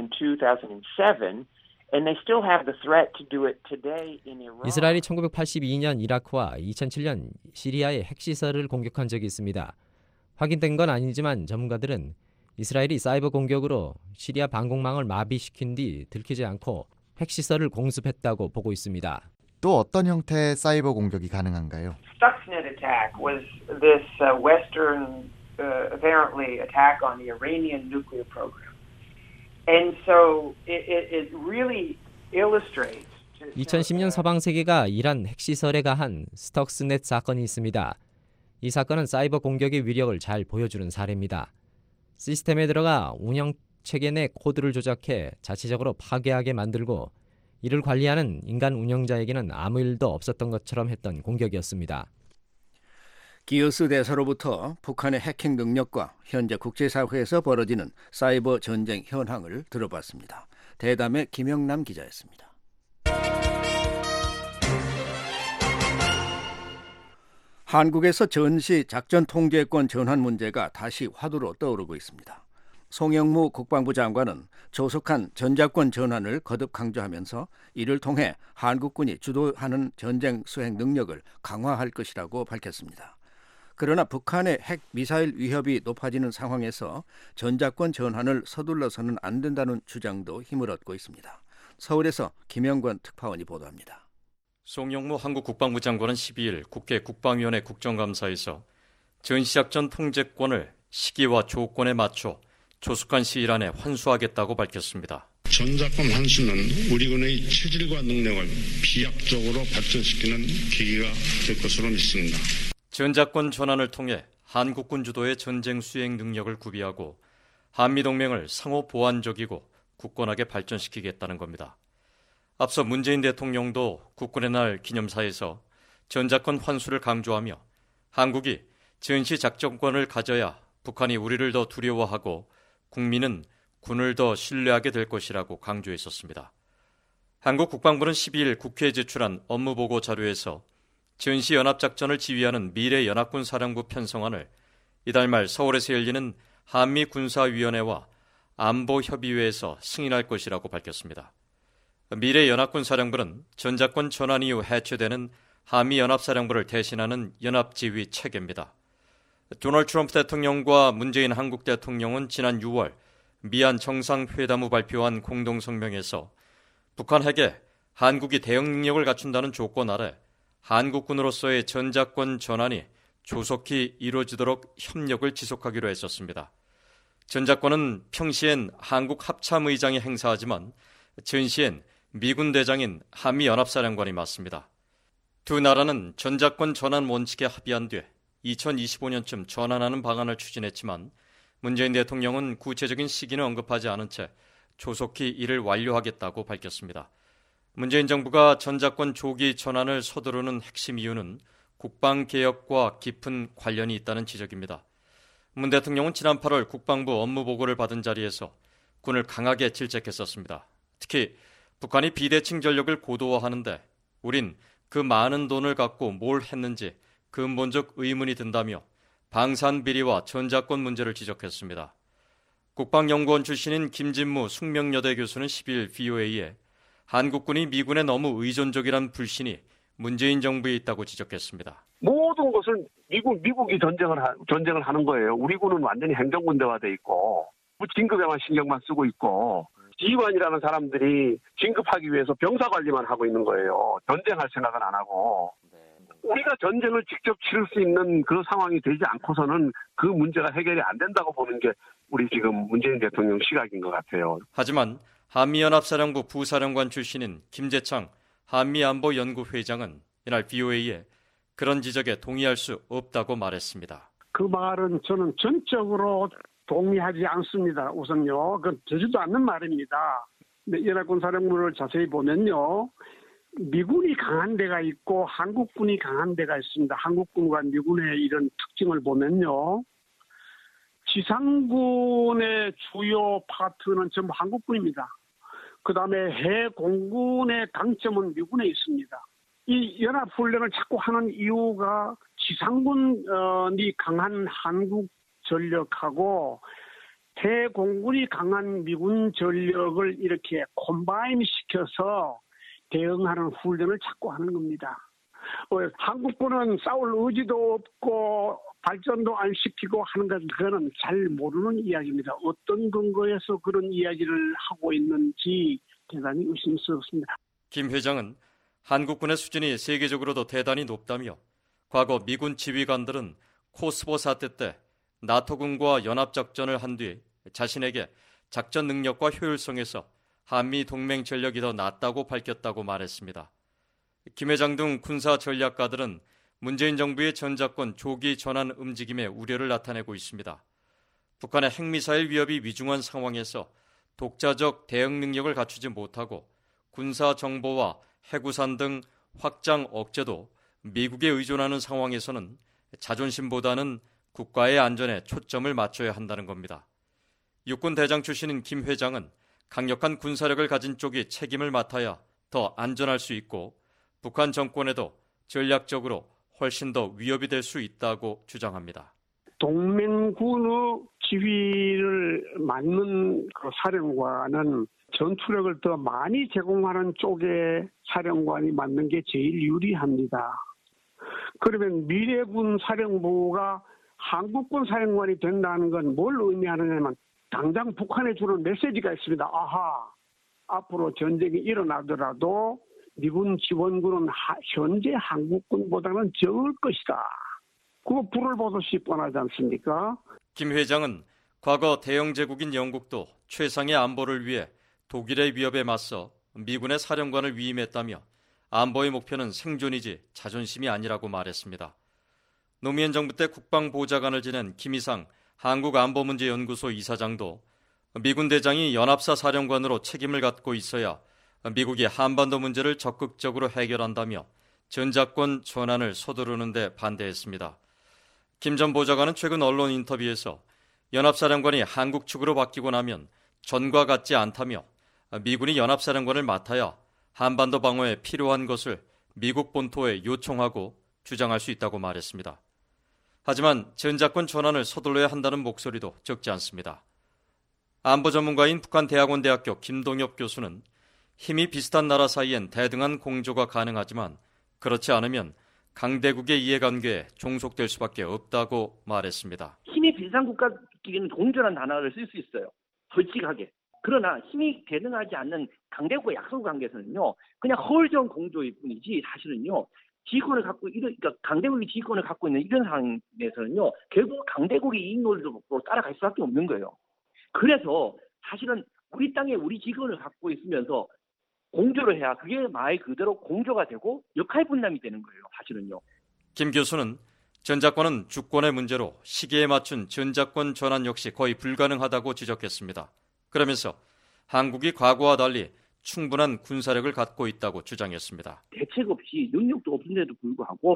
2007. And they still have the threat to do it today in Iran. 이스라엘이 1982년 이라크와 2007년 시리아의 핵시설을 공격한 적이 있습니다. 확인된 건 아니지만 전문가들은 이스라엘이 사이버 공격으로 시리아 방공망을 마비시킨 뒤 들키지 않고 핵시설을 공습했다고 보고 있습니다. 또 어떤 형태의 사이버 공격이 가능한가요? Stuxnet attack was this Western apparently attack on the Iranian nuclear program. And so it really illustrates. 2010년 서방 세계가 이란 핵시설에 가한 스톡스넷 사건이 있습니다. 이 사건은 사이버 공격의 위력을 잘 보여주는 사례입니다. 시스템에 들어가 운영 체계 내 코드를 조작해 자체적으로 파괴하게 만들고 이를 관리하는 인간 운영자에게는 아무 일도 없었던 것처럼 했던 공격이었습니다. 기어스 대사로부터 북한의 해킹 능력과 현재 국제사회에서 벌어지는 사이버 전쟁 현황을 들어봤습니다. 대담의 김영남 기자였습니다. 한국에서 전시 작전 통제권 전환 문제가 다시 화두로 떠오르고 있습니다. 송영무 국방부 장관은 조속한 전자권 전환을 거듭 강조하면서 이를 통해 한국군이 주도하는 전쟁 수행 능력을 강화할 것이라고 밝혔습니다. 그러나 북한의 핵 미사일 위협이 높아지는 상황에서 전자권 전환을 서둘러서는 안 된다는 주장도 힘을 얻고 있습니다. 서울에서 김영권 특파원이 보도합니다. 송영무 한국 국방부 장관은 12일 국회 국방위원회 국정감사에서 전시작전 통제권을 시기와 조건에 맞춰 조속한 시일 안에 환수하겠다고 밝혔습니다. 전작권 환수는 우리군의 체질과 능력을 비약적으로 발전시키는 계기가 될 것으로 믿습니다. 전작권 전환을 통해 한국군 주도의 전쟁 수행 능력을 구비하고 한미동맹을 상호 보완적이고 굳건하게 발전시키겠다는 겁니다. 앞서 문재인 대통령도 국군의 날 기념사에서 전작권 환수를 강조하며 한국이 전시 작전권을 가져야 북한이 우리를 더 두려워하고 국민은 군을 더 신뢰하게 될 것이라고 강조했었습니다. 한국 국방부는 12일 국회에 제출한 업무보고 자료에서 전시연합작전을 지휘하는 미래연합군 사령부 편성안을 이달 말 서울에서 열리는 한미군사위원회와 안보협의회에서 승인할 것이라고 밝혔습니다. 미래연합군 사령부는 전작권 전환 이후 해체되는 한미연합사령부를 대신하는 연합지휘 체계입니다. 도널드 트럼프 대통령과 문재인 한국 대통령은 지난 6월 미한 정상회담 후 발표한 공동성명에서 북한 핵에 한국이 대응 능력을 갖춘다는 조건 아래 한국군으로서의 전작권 전환이 조속히 이루어지도록 협력을 지속하기로 했었습니다. 전작권은 평시엔 한국 합참의장이 행사하지만 전시엔 미군 대장인 한미연합사령관이 맡습니다. 두 나라는 전작권 전환 원칙에 합의한 뒤 2025년쯤 전환하는 방안을 추진했지만 문재인 대통령은 구체적인 시기는 언급하지 않은 채 조속히 이를 완료하겠다고 밝혔습니다. 문재인 정부가 전작권 조기 전환을 서두르는 핵심 이유는 국방개혁과 깊은 관련이 있다는 지적입니다. 문 대통령은 지난 8월 국방부 업무보고를 받은 자리에서 군을 강하게 질책했었습니다. 특히 북한이 비대칭 전력을 고도화하는데 우린 그 많은 돈을 갖고 뭘 했는지 근본적 의문이 든다며 방산비리와 전작권 문제를 지적했습니다. 국방연구원 출신인 김진무 숙명여대 교수는 10일 VOA에 한국군이 미군에 너무 의존적이란 불신이 문재인 정부에 있다고 지적했습니다. 모든 것을 미국이 전쟁을 하는 거예요. 우리 군은 완전히 행정군대화돼 있고 진급에만 신경만 쓰고 있고 지휘관이라는 사람들이 진급하기 위해서 병사 관리만 하고 있는 거예요. 전쟁할 생각은 안 하고. 우리가 전쟁을 직접 치를 수 있는 그 상황이 되지 않고서는 그 문제가 해결이 안 된다고 보는 게 우리 지금 문재인 대통령 시각인 것 같아요. 하지만 한미연합사령부 부사령관 출신인 김재창 한미안보연구회장은 이날 VOA에 그런 지적에 동의할 수 없다고 말했습니다. 그 말은 저는 전적으로 동의하지 않습니다. 우선요. 그건 되지도 않는 말입니다. 연합군 사령부를 자세히 보면요. 미군이 강한 데가 있고 한국군이 강한 데가 있습니다. 한국군과 미군의 이런 특징을 보면요. 지상군의 주요 파트는 전부 한국군입니다. 그다음에 해공군의 강점은 미군에 있습니다. 이 연합훈련을 자꾸 하는 이유가 지상군이 강한 한국 전력하고 해공군이 강한 미군 전력을 이렇게 콤바인 시켜서 대응하는 훈련을 자꾸 하는 겁니다. 한국군은 싸울 의지도 없고 발전도 안 시키고 하는 것, 그거는 잘 모르는 이야기입니다. 어떤 근거에서 그런 이야기를 하고 있는지 대단히 의심스럽습니다. 김 회장은 한국군의 수준이 세계적으로도 대단히 높다며 과거 미군 지휘관들은 코스보 사태 때 나토군과 연합작전을 한 뒤 자신에게 작전 능력과 효율성에서 한미 동맹 전력이 더 낫다고 밝혔다고 말했습니다. 김 회장 등 군사 전략가들은 문재인 정부의 전작권 조기 전환 움직임에 우려를 나타내고 있습니다. 북한의 핵미사일 위협이 위중한 상황에서 독자적 대응 능력을 갖추지 못하고 군사 정보와 해구산 등 확장 억제도 미국에 의존하는 상황에서는 자존심보다는 국가의 안전에 초점을 맞춰야 한다는 겁니다. 육군 대장 출신인 김 회장은 강력한 군사력을 가진 쪽이 책임을 맡아야 더 안전할 수 있고 북한 정권에도 전략적으로 훨씬 더 위협이 될 수 있다고 주장합니다. 동맹군의 지휘를 맡는 그 사령관은 전투력을 더 많이 제공하는 쪽의 사령관이 맡는 게 제일 유리합니다. 그러면 미래군 사령부가 한국군 사령관이 된다는 건 뭘 의미하느냐면 당장 북한에 주는 메시지가 있습니다. 아하, 앞으로 전쟁이 일어나더라도 미군 지원군은 현재 한국군보다는 적을 것이다. 그거 불을 보듯이 뻔하지 않습니까? 김 회장은 과거 대영 제국인 영국도 최상의 안보를 위해 독일의 위협에 맞서 미군의 사령관을 위임했다며 안보의 목표는 생존이지 자존심이 아니라고 말했습니다. 노무현 정부 때 국방보좌관을 지낸 김희상 한국안보문제연구소 이사장도 미군 대장이 연합사 사령관으로 책임을 갖고 있어야 미국이 한반도 문제를 적극적으로 해결한다며 전작권 전환을 서두르는 데 반대했습니다. 김 전 보좌관은 최근 언론 인터뷰에서 연합사령관이 한국 측으로 바뀌고 나면 전과 같지 않다며 미군이 연합사령관을 맡아야 한반도 방어에 필요한 것을 미국 본토에 요청하고 주장할 수 있다고 말했습니다. 하지만 전작권 전환을 서둘러야 한다는 목소리도 적지 않습니다. 안보 전문가인 북한대학원대학교 김동엽 교수는 힘이 비슷한 나라 사이엔 대등한 공조가 가능하지만 그렇지 않으면 강대국의 이해관계에 종속될 수밖에 없다고 말했습니다. 힘이 비슷한 국가끼리는 공조라는 단어를 쓸 수 있어요. 솔직하게. 그러나 힘이 대등하지 않는 강대국과 약소 관계에서는요, 그냥 허울적 공조일 뿐이지 사실은요, 지휘권을 갖고 그러니까 강대국이 지휘권을 갖고 있는 이런 상황에서는요, 결국 강대국의 이익 논리로 따라갈 수밖에 없는 거예요. 그래서 사실은 우리 땅에 우리 지휘권을 갖고 있으면서 공조를 해야 그게 말 그대로 공조가 되고 역할 분담이 되는 거예요. 사실은요. 김 교수는 전작권은 주권의 문제로 시기에 맞춘 전작권 전환 역시 거의 불가능하다고 지적했습니다. 그러면서 한국이 과거와 달리 충분한 군사력을 갖고 있다고 주장했습니다. 대책 없이 능력도 없는데도 불구하고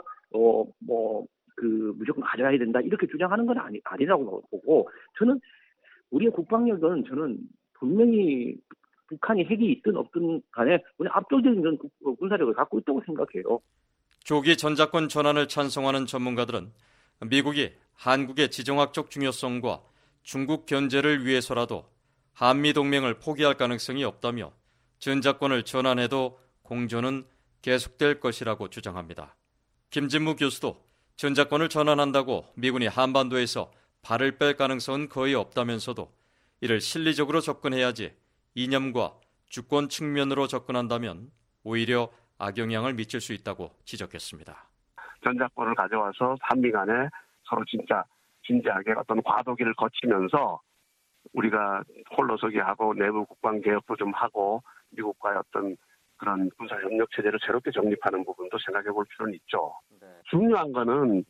무조건 가져야 된다 이렇게 주장하는 건 아니라고 보고 저는 우리의 국방력은 저는 분명히 북한이 핵이 있든 없든 간에 압도적인 군사력을 갖고 있다고 생각해요. 조기 전작권 전환을 찬성하는 전문가들은 미국이 한국의 지정학적 중요성과 중국 견제를 위해서라도 한미동맹을 포기할 가능성이 없다며 전작권을 전환해도 공조는 계속될 것이라고 주장합니다. 김진무 교수도 전작권을 전환한다고 미군이 한반도에서 발을 뺄 가능성은 거의 없다면서도 이를 실리적으로 접근해야지 이념과 주권 측면으로 접근한다면 오히려 악영향을 미칠 수 있다고 지적했습니다. 전작권을 가져와서 한미 간에 서로 진짜 진지하게 어떤 과도기를 거치면서 우리가 홀로서기 하고 내부 국방 개혁도 좀 하고 미국과의 어떤 그런 군사 협력 체제를 새롭게 정립하는 부분도 생각해 볼 필요는 있죠. 네. 중요한 거는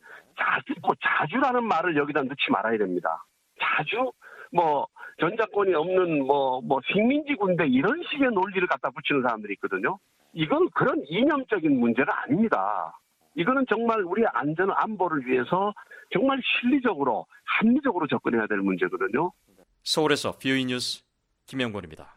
자주라는 말을 여기다 넣지 말아야 됩니다. 자주 전작권이 없는 식민지 군대 이런 식의 논리를 갖다 붙이는 사람들이 있거든요. 이건 그런 이념적인 문제가 아닙니다. 이거는 정말 우리의 안전 안보를 위해서 정말 실리적으로 합리적으로 접근해야 될 문제거든요. 서울에서 BOE 뉴스 김영권입니다.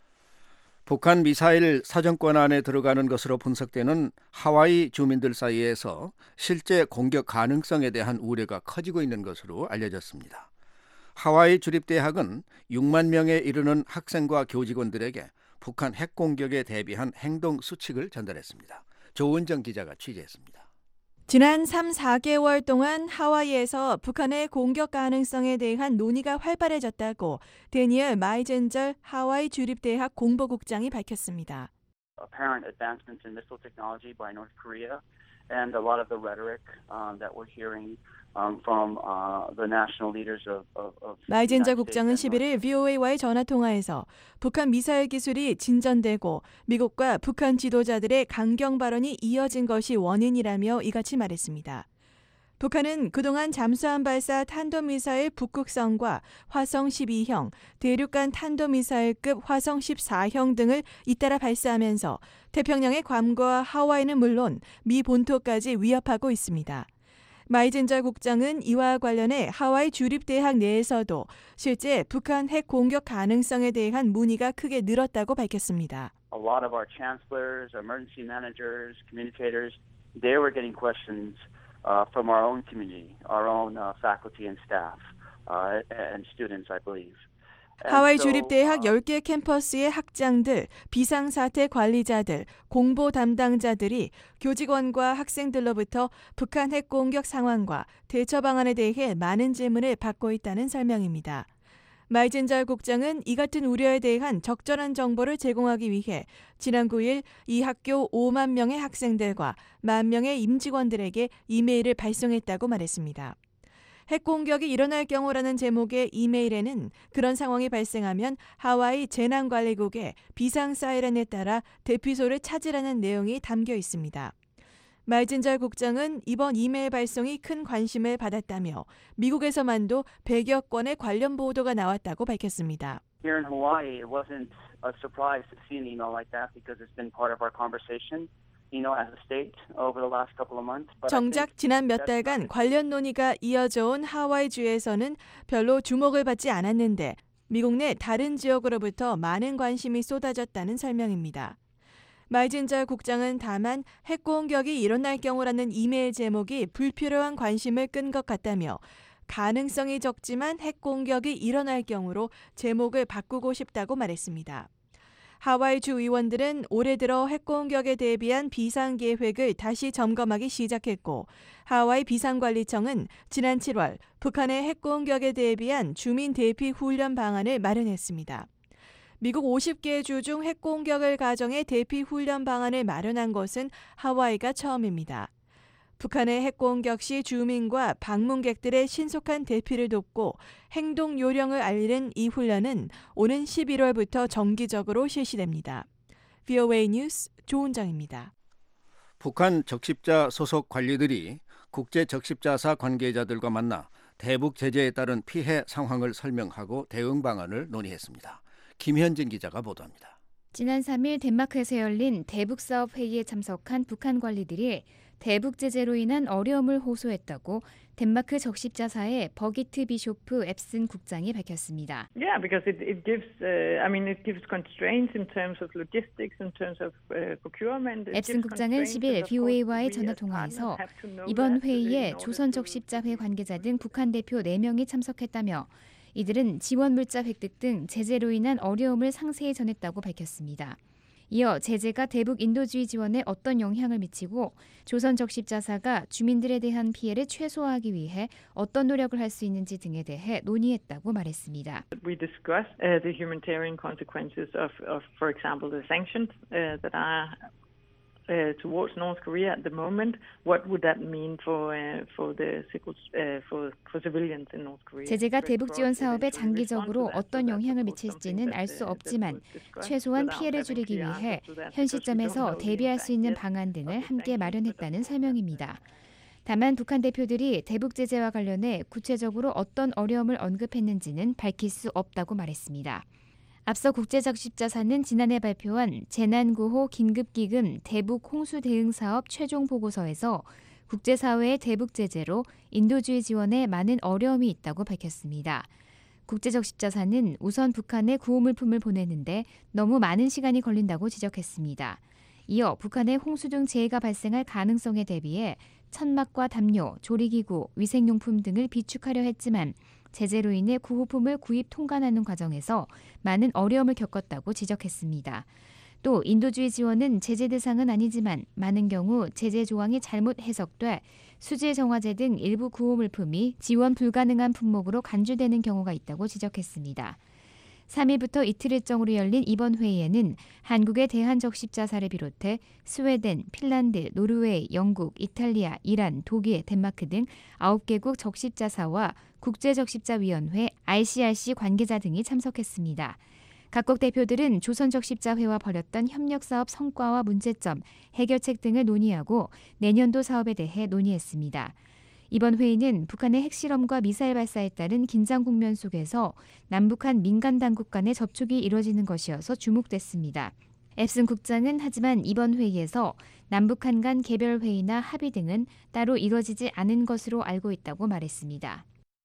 북한 미사일 사정권 안에 들어가는 것으로 분석되는 하와이 주민들 사이에서 실제 공격 가능성에 대한 우려가 커지고 있는 것으로 알려졌습니다. 하와이 주립대학은 6만 명에 이르는 학생과 교직원들에게 북한 핵 공격에 대비한 행동 수칙을 전달했습니다. 조은정 기자가 취재했습니다. 지난 3, 4개월 동안 하와이에서 북한의 공격 가능성에 대한 논의가 활발해졌다고 데니얼 마이젠저 하와이 주립대학 공보국장이 밝혔습니다. Apparent advancements in missile technology by North Korea and a lot of the rhetoric that we're hearing from the national leaders of 마이젠저 국장은 11일 VOA와의 전화통화에서 북한 미사일 기술이 진전되고 미국과 북한 지도자들의 강경 발언이 이어진 것이 원인이라며 이같이 말했습니다. 북한은 그동안 잠수함 발사 탄도미사일 북극성과 화성 12형, 대륙간 탄도미사일급 화성 14형 등을 잇따라 발사하면서 태평양의 괌과 하와이는 물론 미 본토까지 위협하고 있습니다. 마이젠저 국장은 이와 관련해 하와이 주립대학 내에서도 실제 북한 핵 공격 가능성에 대한 문의가 크게 늘었다고 밝혔습니다. A lot of our chancellors, emergency managers, communicators, they were getting questions from our own community, our own faculty and staff and students, I believe. 하와이 주립대학 10개 캠퍼스의 학장들, 비상사태 관리자들, 공보 담당자들이 교직원과 학생들로부터 북한 핵 공격 상황과 대처 방안에 대해 많은 질문을 받고 있다는 설명입니다. 마이젠잘 국장은 이 같은 우려에 대한 적절한 정보를 제공하기 위해 지난 9일 이 학교 5만 명의 학생들과 1만 명의 임직원들에게 이메일을 발송했다고 말했습니다. 핵 공격이 일어날 경우라는 제목의 이메일에는 그런 상황이 발생하면 하와이 재난관리국의 비상 사이렌에 따라 대피소를 찾으라는 내용이 담겨 있습니다. 마이젠잘 국장은 이번 이메일 발송이 큰 관심을 받았다며 미국에서만도 100여 건의 관련 보도가 나왔다고 밝혔습니다. Here in Hawaii, it wasn't a surprise to see an email like that because it's been part of our conversation, as a state over the last couple of months. 정작 지난 몇 달간 관련 논의가 이어져 온 하와이주에서는 별로 주목을 받지 않았는데 미국 내 다른 지역으로부터 많은 관심이 쏟아졌다는 설명입니다. 마이젠잘 국장은 다만 핵 공격이 일어날 경우라는 이메일 제목이 불필요한 관심을 끈 것 같다며 가능성이 적지만 핵 공격이 일어날 경우로 제목을 바꾸고 싶다고 말했습니다. 하와이주 의원들은 올해 들어 핵 공격에 대비한 비상 계획을 다시 점검하기 시작했고 하와이 비상관리청은 지난 7월 북한의 핵 공격에 대비한 주민 대피 훈련 방안을 마련했습니다. 미국 50개 주 중 핵 공격을 가정해 대피 훈련 방안을 마련한 것은 하와이가 처음입니다. 북한의 핵 공격 시 주민과 방문객들의 신속한 대피를 돕고 행동 요령을 알리는 이 훈련은 오는 11월부터 정기적으로 실시됩니다. VOA 뉴스 조은정입니다. 북한 적십자 소속 관리들이 국제 적십자사 관계자들과 만나 대북 제재에 따른 피해 상황을 설명하고 대응 방안을 논의했습니다. 김현진 기자가 보도합니다. 지난 3일 덴마크에서 열린 대북사업 회의에 참석한 북한 관리들이 대북 제재로 인한 어려움을 호소했다고 덴마크 적십자사의 버기트 비쇼프 앱슨 국장이 밝혔습니다. Yeah, because it gives constraints in terms of logistics, in terms of procurement. 앱슨 국장은 10일 VOA와의 전화 통화에서 이번 회의에 조선 적십자회 관계자 등 북한 대표 4명이 참석했다며 이들은 지원 물자 획득 등 제재로 인한 어려움을 상세히 전했다고 밝혔습니다. 이어 제재가 대북 인도주의 지원에 어떤 영향을 미치고 조선 적십자사가 주민들에 대한 피해를 최소화하기 위해 어떤 노력을 할 수 있는지 등에 대해 논의했다고 말했습니다. We discussed the humanitarian consequences of, for example, the sanctions that are towards North Korea at the moment. What would that mean for civilians in North Korea? 제재가 대북 지원 사업에 장기적으로 어떤 영향을 미칠지는 알 수 없지만 최소한 피해를 줄이기 위해 현 시점에서 대비할 수 있는 방안 등을 함께 마련했다는 설명입니다. 다만 북한 대표들이 대북 제재와 관련해 구체적으로 어떤 어려움을 언급했는지는 밝힐 수 없다고 말했습니다. 앞서 국제적십자사는 지난해 발표한 재난구호 긴급기금 대북 홍수 대응 사업 최종 보고서에서 국제사회의 대북 제재로 인도주의 지원에 많은 어려움이 있다고 밝혔습니다. 국제적십자사는 우선 북한에 구호물품을 보내는데 너무 많은 시간이 걸린다고 지적했습니다. 이어 북한의 홍수 등 재해가 발생할 가능성에 대비해 천막과 담요, 조리기구, 위생용품 등을 비축하려 했지만 제재로 인해 구호품을 구입 통관하는 과정에서 많은 어려움을 겪었다고 지적했습니다. 또 인도주의 지원은 제재 대상은 아니지만 많은 경우 제재 조항이 잘못 해석돼 수질 정화제 등 일부 구호물품이 지원 불가능한 품목으로 간주되는 경우가 있다고 지적했습니다. 3일부터 이틀 일정으로 열린 이번 회의에는 한국의 대한적십자사를 비롯해 스웨덴, 핀란드, 노르웨이, 영국, 이탈리아, 이란, 독일, 덴마크 등 9개국 적십자사와 국제적십자위원회 ICRC 관계자 등이 참석했습니다. 각국 대표들은 조선적십자회와 벌였던 협력사업 성과와 문제점, 해결책 등을 논의하고 내년도 사업에 대해 논의했습니다. 이번 회의는 북한의 핵실험과 미사일 발사에 따른 긴장 국면 속에서 남북한 민간 당국 간의 접촉이 이뤄지는 것이어서 주목됐습니다. 앱슨 국장은 하지만 이번 회의에서 남북한 간 개별 회의나 합의 등은 따로 이뤄지지 않은 것으로 알고 있다고 말했습니다.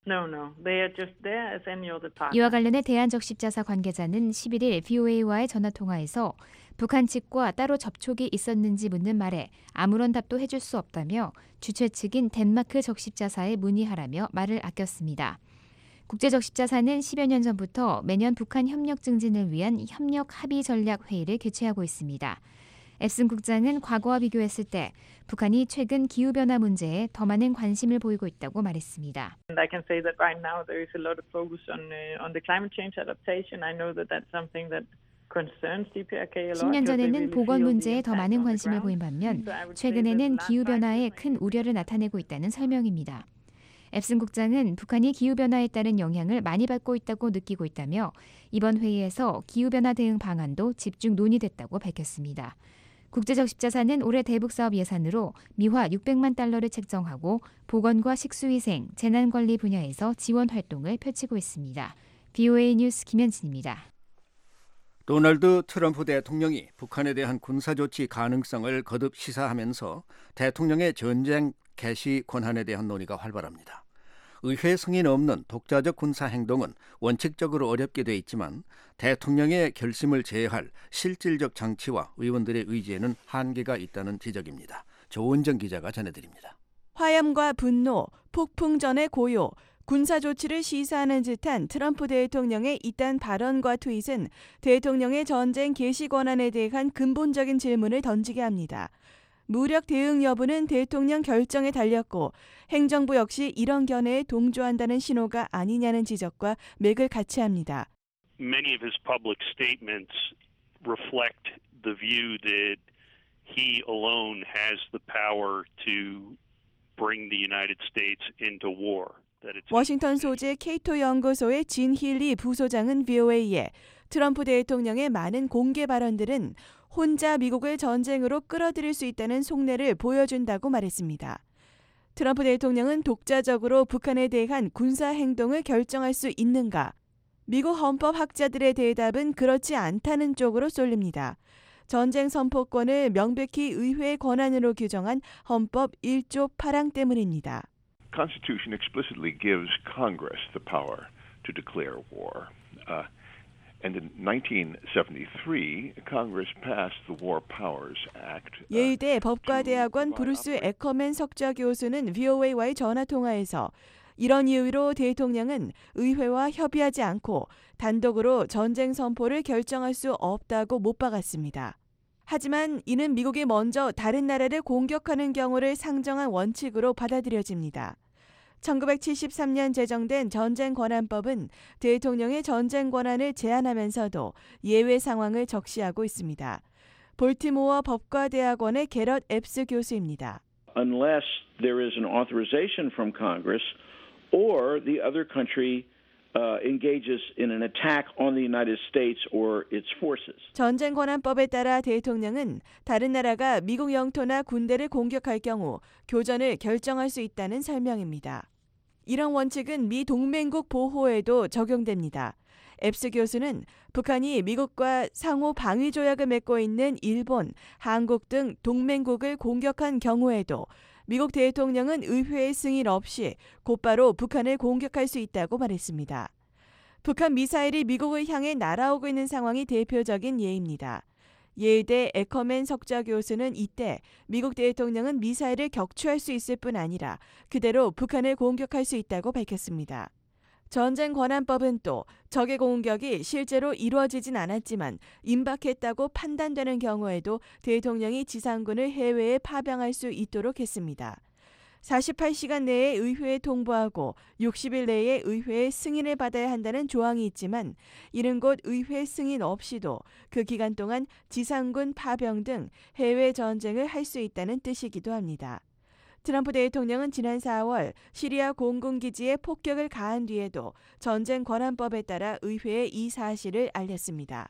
이와 관련해 대한적십자사 관계자는 11일 VOA와의 전화통화에서 북한 측과 따로 접촉이 있었는지 묻는 말에 아무런 답도 해줄 수 없다며 주최 측인 덴마크 적십자사에 문의하라며 말을 아꼈습니다. 국제적십자사는 10여 년 전부터 매년 북한 협력 증진을 위한 협력 합의 전략 회의를 개최하고 있습니다. 앱슨 국장은 과거와 비교했을 때 북한이 최근 기후변화 문제에 더 많은 관심을 보이고 있다고 말했습니다. I can say that right now there is a lot of focus on the climate change adaptation. I know that that's something that concerns DPRK a lot. 10년 전에는 보건 문제에 더 많은 관심을 보인 반면 최근에는 기후변화에 큰 우려를 나타내고 있다는 설명입니다. 앱슨 국장은 북한이 기후변화에 따른 영향을 많이 받고 있다고 느끼고 있다며 이번 회의에서 기후변화 대응 방안도 집중 논의됐다고 밝혔습니다. 국제적십자사는 올해 대북사업 예산으로 미화 600만 달러를 책정하고 보건과 식수위생, 재난관리 분야에서 지원 활동을 펼치고 있습니다. BOA 뉴스 김현진입니다. 도널드 트럼프 대통령이 북한에 대한 군사조치 가능성을 거듭 시사하면서 대통령의 전쟁 개시 권한에 대한 논의가 활발합니다. 의회 승인 없는 독자적 군사 행동은 원칙적으로 어렵게 돼 있지만 대통령의 결심을 제어할 실질적 장치와 의원들의 의지에는 한계가 있다는 지적입니다. 조은정 기자가 전해드립니다. 화염과 분노, 폭풍전의 고요, 군사조치를 시사하는 듯한 트럼프 대통령의 이딴 발언과 트윗은 대통령의 전쟁 개시 권한에 대한 근본적인 질문을 던지게 합니다. 무력 대응 여부는 대통령 결정에 달렸고 행정부 역시 이런 견해에 동조한다는 신호가 아니냐는 지적과 맥을 같이 합니다. Many of his public statements reflect the view that he alone has the power to bring the United States into war. 워싱턴 소재 케이토 연구소의 진 힐리 부소장은 VOA에 트럼프 대통령의 많은 공개 발언들은 혼자 미국을 전쟁으로 끌어들일 수 있다는 속내를 보여준다고 말했습니다. 트럼프 대통령은 독자적으로 북한에 대한 군사 행동을 결정할 수 있는가? 미국 헌법학자들의 대답은 그렇지 않다는 쪽으로 쏠립니다. 전쟁 선포권을 명백히 의회의 권한으로 규정한 헌법 1조 8항 때문입니다. Constitution explicitly gives Congress the power to declare war. And in 1973, Congress passed the War Powers Act. 예의대 법과대학원 브루스 에커맨 석좌 교수는 VOA와의 전화통화에서 이런 이유로 대통령은 의회와 협의하지 않고 단독으로 전쟁 선포를 결정할 수 없다고 못 박았습니다. 하지만 이는 미국이 먼저 다른 나라를 공격하는 경우를 상정한 원칙으로 받아들여집니다. 1973년 제정된 전쟁권한법은 대통령의 전쟁 권한을 제한하면서도 예외 상황을 적시하고 있습니다. 볼티모어 법과대학원의 게럿 앱스 교수입니다. Unless there is an authorization from Congress or the other country engages in an attack on the United States or its forces. 전쟁권한법에 따라 대통령은 다른 나라가 미국 영토나 군대를 공격할 경우 교전을 결정할 수 있다는 설명입니다. 이런 원칙은 미 동맹국 보호에도 적용됩니다. 앱스 교수는 북한이 미국과 상호 방위 조약을 맺고 있는 일본, 한국 등 동맹국을 공격한 경우에도 미국 대통령은 의회의 승인 없이 곧바로 북한을 공격할 수 있다고 말했습니다. 북한 미사일이 미국을 향해 날아오고 있는 상황이 대표적인 예입니다. 예의대 에커맨 석좌 교수는 이때 미국 대통령은 미사일을 격추할 수 있을 뿐 아니라 그대로 북한을 공격할 수 있다고 밝혔습니다. 전쟁권한법은 또 적의 공격이 실제로 이루어지진 않았지만 임박했다고 판단되는 경우에도 대통령이 지상군을 해외에 파병할 수 있도록 했습니다. 48시간 내에 의회에 통보하고 60일 내에 의회의 승인을 받아야 한다는 조항이 있지만 이는 곧 의회 승인 없이도 그 기간 동안 지상군 파병 등 해외 전쟁을 할 수 있다는 뜻이기도 합니다. 트럼프 대통령은 지난 4월 시리아 공군기지에 폭격을 가한 뒤에도 전쟁권한법에 따라 의회에 이 사실을 알렸습니다.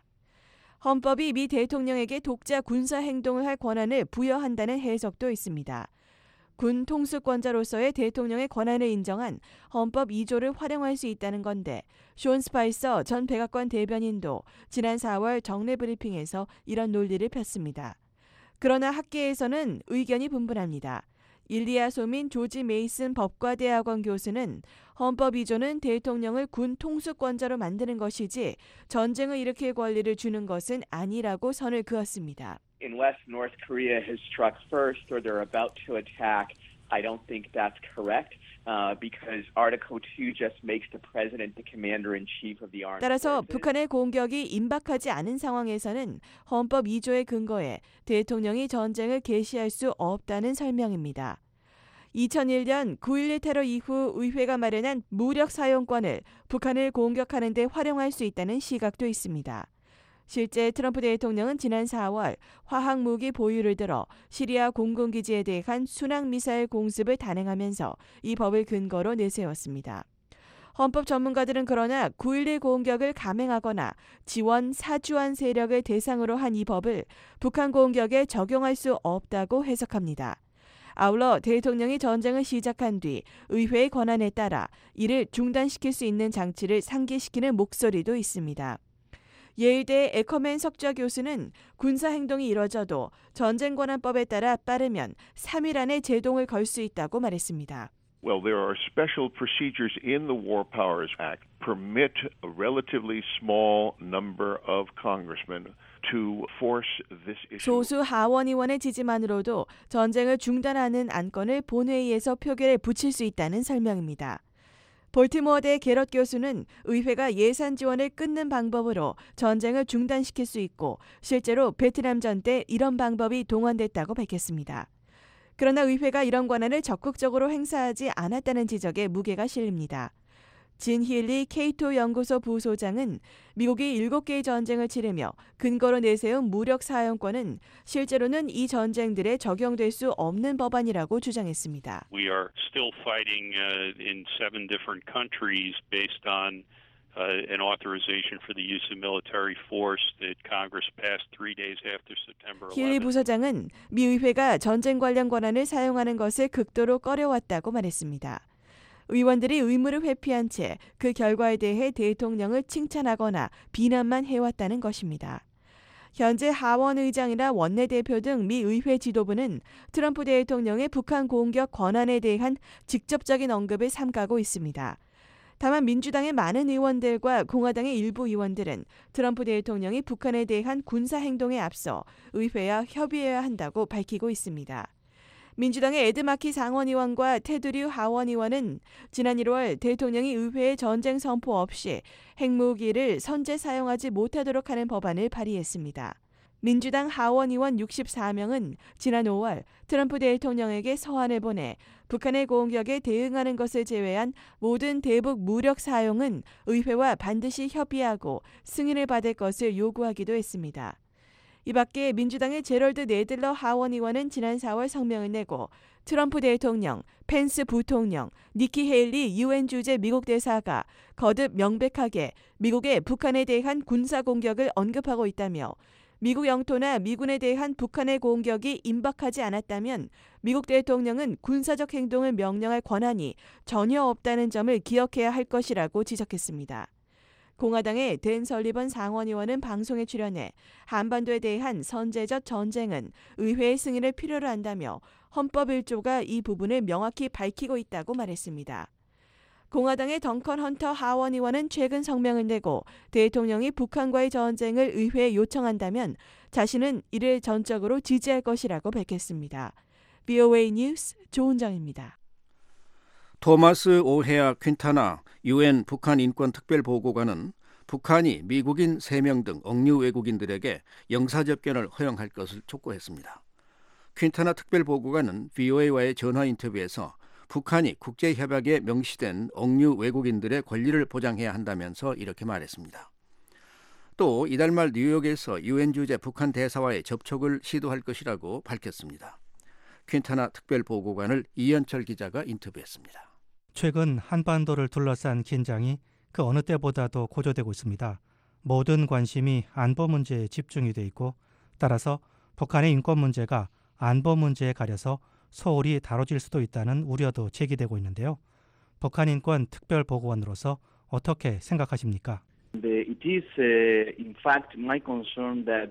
헌법이 미 대통령에게 독자 군사 행동을 할 권한을 부여한다는 해석도 있습니다. 군 통수권자로서의 대통령의 권한을 인정한 헌법 2조를 활용할 수 있다는 건데 숀 스파이서 전 백악관 대변인도 지난 4월 정례 브리핑에서 이런 논리를 폈습니다. 그러나 학계에서는 의견이 분분합니다. 일리아 소민 조지 메이슨 법과대학원 교수는 헌법 2조는 대통령을 군 통수권자로 만드는 것이지 전쟁을 일으킬 권리를 주는 것은 아니라고 선을 그었습니다. Unless North Korea has struck first or they're about to attack, I don't think that's correct because Article 2 just makes the president the commander-in-chief of the armed 따라서 forces. 북한의 공격이 임박하지 않은 상황에서는 헌법 2조에 근거해 대통령이 전쟁을 개시할 수 없다는 설명입니다. 2001년 9.11 테러 이후 의회가 마련한 무력 사용권을 북한을 공격하는 데 활용할 수 있다는 시각도 있습니다. 실제 트럼프 대통령은 지난 4월 화학무기 보유를 들어 시리아 공군기지에 대한 순항미사일 공습을 단행하면서 이 법을 근거로 내세웠습니다. 헌법 전문가들은 그러나 9.11 공격을 감행하거나 지원 사주한 세력을 대상으로 한 이 법을 북한 공격에 적용할 수 없다고 해석합니다. 아울러 대통령이 전쟁을 시작한 뒤 의회의 권한에 따라 이를 중단시킬 수 있는 장치를 상기시키는 목소리도 있습니다. 예일대 에커맨 석좌 교수는 군사행동이 이뤄져도 전쟁권한법에 따라 빠르면 3일 안에 제동을 걸 수 있다고 말했습니다. Well, there are special procedures in the War Powers Act permit a relatively small number of congressmen to force this issue. 소수 하원 의원의 지지만으로도 전쟁을 중단하는 안건을 본회의에서 표결에 붙일 수 있다는 설명입니다. 볼티모어대 게럿 교수는 의회가 예산 지원을 끊는 방법으로 전쟁을 중단시킬 수 있고 실제로 베트남전 때 이런 방법이 동원됐다고 밝혔습니다. 그러나 의회가 이런 권한을 적극적으로 행사하지 않았다는 지적에 무게가 실립니다. 진 힐리 케이토 연구소 부소장은 미국이 7개의 전쟁을 치르며 근거로 내세운 무력 사용권은 실제로는 이 전쟁들에 적용될 수 없는 법안이라고 주장했습니다. We are still fighting in 7 different countries based on an authorization for the use of military force that Congress passed 3 days after September 11th. 힐리 부서장은 미 의회가 전쟁 관련 권한을 사용하는 것을 극도로 꺼려왔다고 말했습니다. 의원들이 의무를 회피한 채 그 결과에 대해 대통령을 칭찬하거나 비난만 해왔다는 것입니다. 현재 하원 의장이나 원내대표 등 미 의회 지도부는 트럼프 대통령의 북한 공격 권한에 대한 직접적인 언급을 삼가고 있습니다. 다만 민주당의 많은 의원들과 공화당의 일부 의원들은 트럼프 대통령이 북한에 대한 군사 행동에 앞서 의회와 협의해야 한다고 밝히고 있습니다. 민주당의 에드 마키 상원의원과 테드 류 하원의원은 지난 1월 대통령이 의회에 전쟁 선포 없이 핵무기를 선제 사용하지 못하도록 하는 법안을 발의했습니다. 민주당 하원의원 64명은 지난 5월 트럼프 대통령에게 서한을 보내 북한의 공격에 대응하는 것을 제외한 모든 대북 무력 사용은 의회와 반드시 협의하고 승인을 받을 것을 요구하기도 했습니다. 이 밖에 민주당의 제럴드 네들러 하원의원은 지난 4월 성명을 내고 트럼프 대통령, 펜스 부통령, 니키 헤일리 UN 주재 미국 대사가 거듭 명백하게 미국의 북한에 대한 군사 공격을 언급하고 있다며 미국 영토나 미군에 대한 북한의 공격이 임박하지 않았다면 미국 대통령은 군사적 행동을 명령할 권한이 전혀 없다는 점을 기억해야 할 것이라고 지적했습니다. 공화당의 댄 설리번 상원의원은 방송에 출연해 한반도에 대한 선제적 전쟁은 의회의 승인을 필요로 한다며 헌법 1조가 이 부분을 명확히 밝히고 있다고 말했습니다. 공화당의 덩컨 헌터 하원의원은 최근 성명을 내고 대통령이 북한과의 전쟁을 의회에 요청한다면 자신은 이를 전적으로 지지할 것이라고 밝혔습니다. VOA 뉴스 조은정입니다. 토마스 오헤아 퀸타나 UN 북한 인권 특별보고관은 북한이 미국인 3명 등 억류 외국인들에게 영사접견을 허용할 것을 촉구했습니다. 퀸타나 특별보고관은 VOA와의 전화 인터뷰에서 북한이 국제협약에 명시된 억류 외국인들의 권리를 보장해야 한다면서 이렇게 말했습니다. 또 이달 말 뉴욕에서 UN 주재 북한 대사와의 접촉을 시도할 것이라고 밝혔습니다. 퀸타나 특별보고관을 이현철 기자가 인터뷰했습니다. 최근 한반도를 둘러싼 긴장이 그 어느 때보다도 고조되고 있습니다. 모든 관심이 안보 문제에 집중이 돼 있고 따라서 북한의 인권 문제가 안보 문제에 가려서 소홀히 다뤄질 수도 있다는 우려도 제기되고 있는데요. 북한 인권 특별보고관으로서 어떻게 생각하십니까? It is in fact my concern that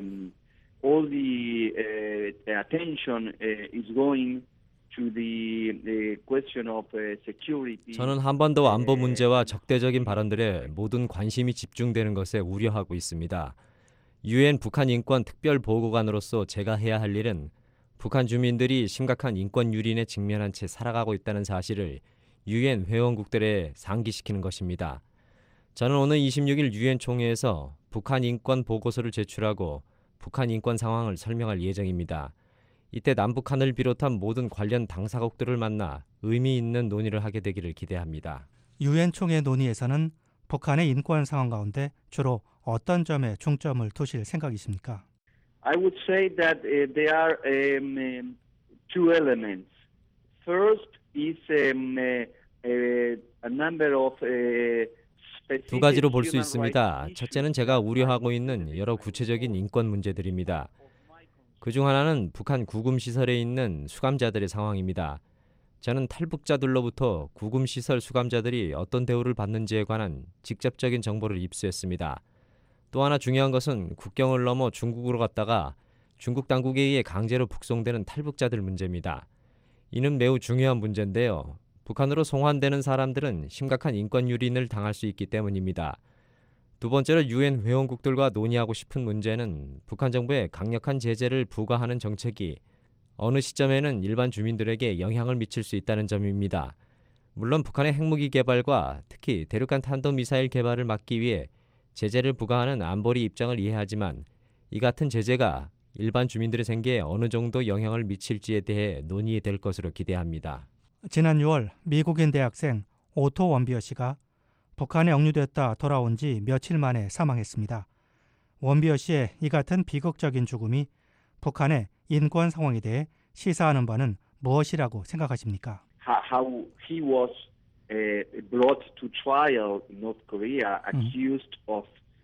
all the attention is going to the question of security. 저는 한반도 안보 문제와 적대적인 발언들에 모든 관심이 집중되는 것에 우려하고 있습니다. UN 북한 인권 특별 보고관으로서 제가 해야 할 일은 북한 주민들이 심각한 인권 유린에 직면한 채 살아가고 있다는 사실을 유엔 회원국들에 상기시키는 것입니다. 저는 오늘 26일 유엔 총회에서 북한 인권 보고서를 제출하고 북한 인권 상황을 설명할 예정입니다. 이때 남북한을 비롯한 모든 관련 당사국들을 만나 의미 있는 논의를 하게 되기를 기대합니다. 유엔 총회 논의에서는 북한의 인권 상황 가운데 주로 어떤 점에 중점을 두실 생각이십니까? I would say that there are two elements. First is a number of 두 가지로 볼 수 있습니다. 첫째는 제가 우려하고 있는 여러 구체적인 인권 문제들입니다. 그중 하나는 북한 구금시설에 있는 수감자들의 상황입니다. 저는 탈북자들로부터 구금시설 수감자들이 어떤 대우를 받는지에 관한 직접적인 정보를 입수했습니다. 또 하나 중요한 것은 국경을 넘어 중국으로 갔다가 중국 당국에 의해 강제로 북송되는 탈북자들 문제입니다. 이는 매우 중요한 문제인데요. 북한으로 송환되는 사람들은 심각한 인권 유린을 당할 수 있기 때문입니다. 두 번째로 유엔 회원국들과 논의하고 싶은 문제는 북한 정부에 강력한 제재를 부과하는 정책이 어느 시점에는 일반 주민들에게 영향을 미칠 수 있다는 점입니다. 물론 북한의 핵무기 개발과 특히 대륙간 탄도미사일 개발을 막기 위해 제재를 부과하는 안보리 입장을 이해하지만 이 같은 제재가 일반 주민들의 생계에 어느 정도 영향을 미칠지에 대해 논의될 것으로 기대합니다. 지난 6월 미국인 대학생 오토 원비어 씨가 북한에 억류됐다 돌아온 지 며칠 만에 사망했습니다. 원비어 씨의 이 같은 비극적인 죽음이 북한의 인권 상황에 대해 시사하는 바는 무엇이라고 생각하십니까? How he was brought to trial in North Korea, accused of,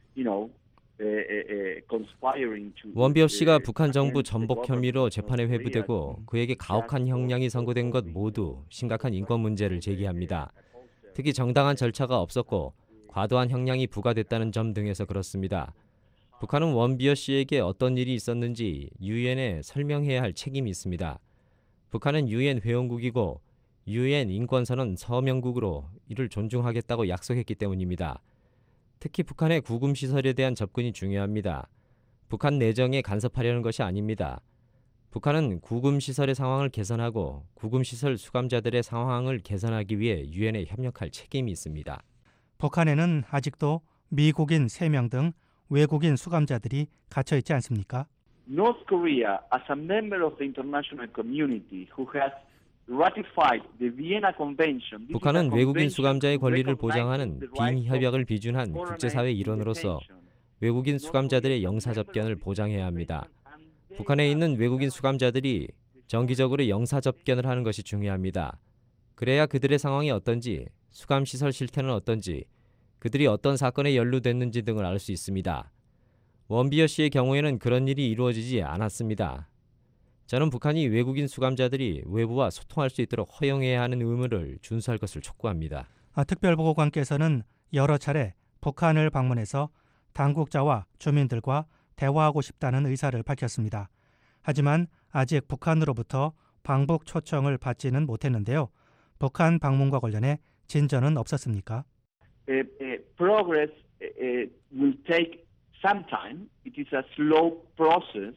conspiring to. 원비어 씨가 북한 정부 전복 혐의로 재판에 회부되고 그에게 가혹한 형량이 선고된 것 모두 심각한 인권 문제를 제기합니다. 특히 정당한 절차가 없었고 과도한 형량이 부과됐다는 점 등에서 그렇습니다. 북한은 원비어 씨에게 어떤 일이 있었는지 유엔에 설명해야 할 책임이 있습니다. 북한은 유엔 회원국이고 유엔 인권선언 서명국으로 이를 존중하겠다고 약속했기 때문입니다. 특히 북한의 구금시설에 대한 접근이 중요합니다. 북한 내정에 간섭하려는 것이 아닙니다. 북한은 구금시설의 상황을 개선하고 구금시설 수감자들의 상황을 개선하기 위해 유엔에 협력할 책임이 있습니다. 북한에는 아직도 미국인 3명 등 외국인 수감자들이 갇혀 있지 않습니까? North Korea, as a member of the international community who has ratified the Vienna Convention. 북한은 외국인 수감자의 권리를 보장하는 빈 협약을 비준한 국제사회 일원으로서 외국인 수감자들의 영사접견을 보장해야 합니다. 북한에 있는 외국인 수감자들이 정기적으로 영사접견을 하는 것이 중요합니다. 그래야 그들의 상황이 어떤지, 수감시설 실태는 어떤지, 그들이 어떤 사건에 연루됐는지 등을 알 수 있습니다. 원비어 씨의 경우에는 그런 일이 이루어지지 않았습니다. 저는 북한이 외국인 수감자들이 외부와 소통할 수 있도록 허용해야 하는 의무를 준수할 것을 촉구합니다. 특별보고관께서는 여러 차례 북한을 방문해서 당국자와 주민들과 대화하고 싶다는 의사를 밝혔습니다. 하지만 아직 북한으로부터 방북 초청을 받지는 못했는데요. 북한 방문과 관련해 진전은 없었습니까? Progress will take some time. It is a slow process.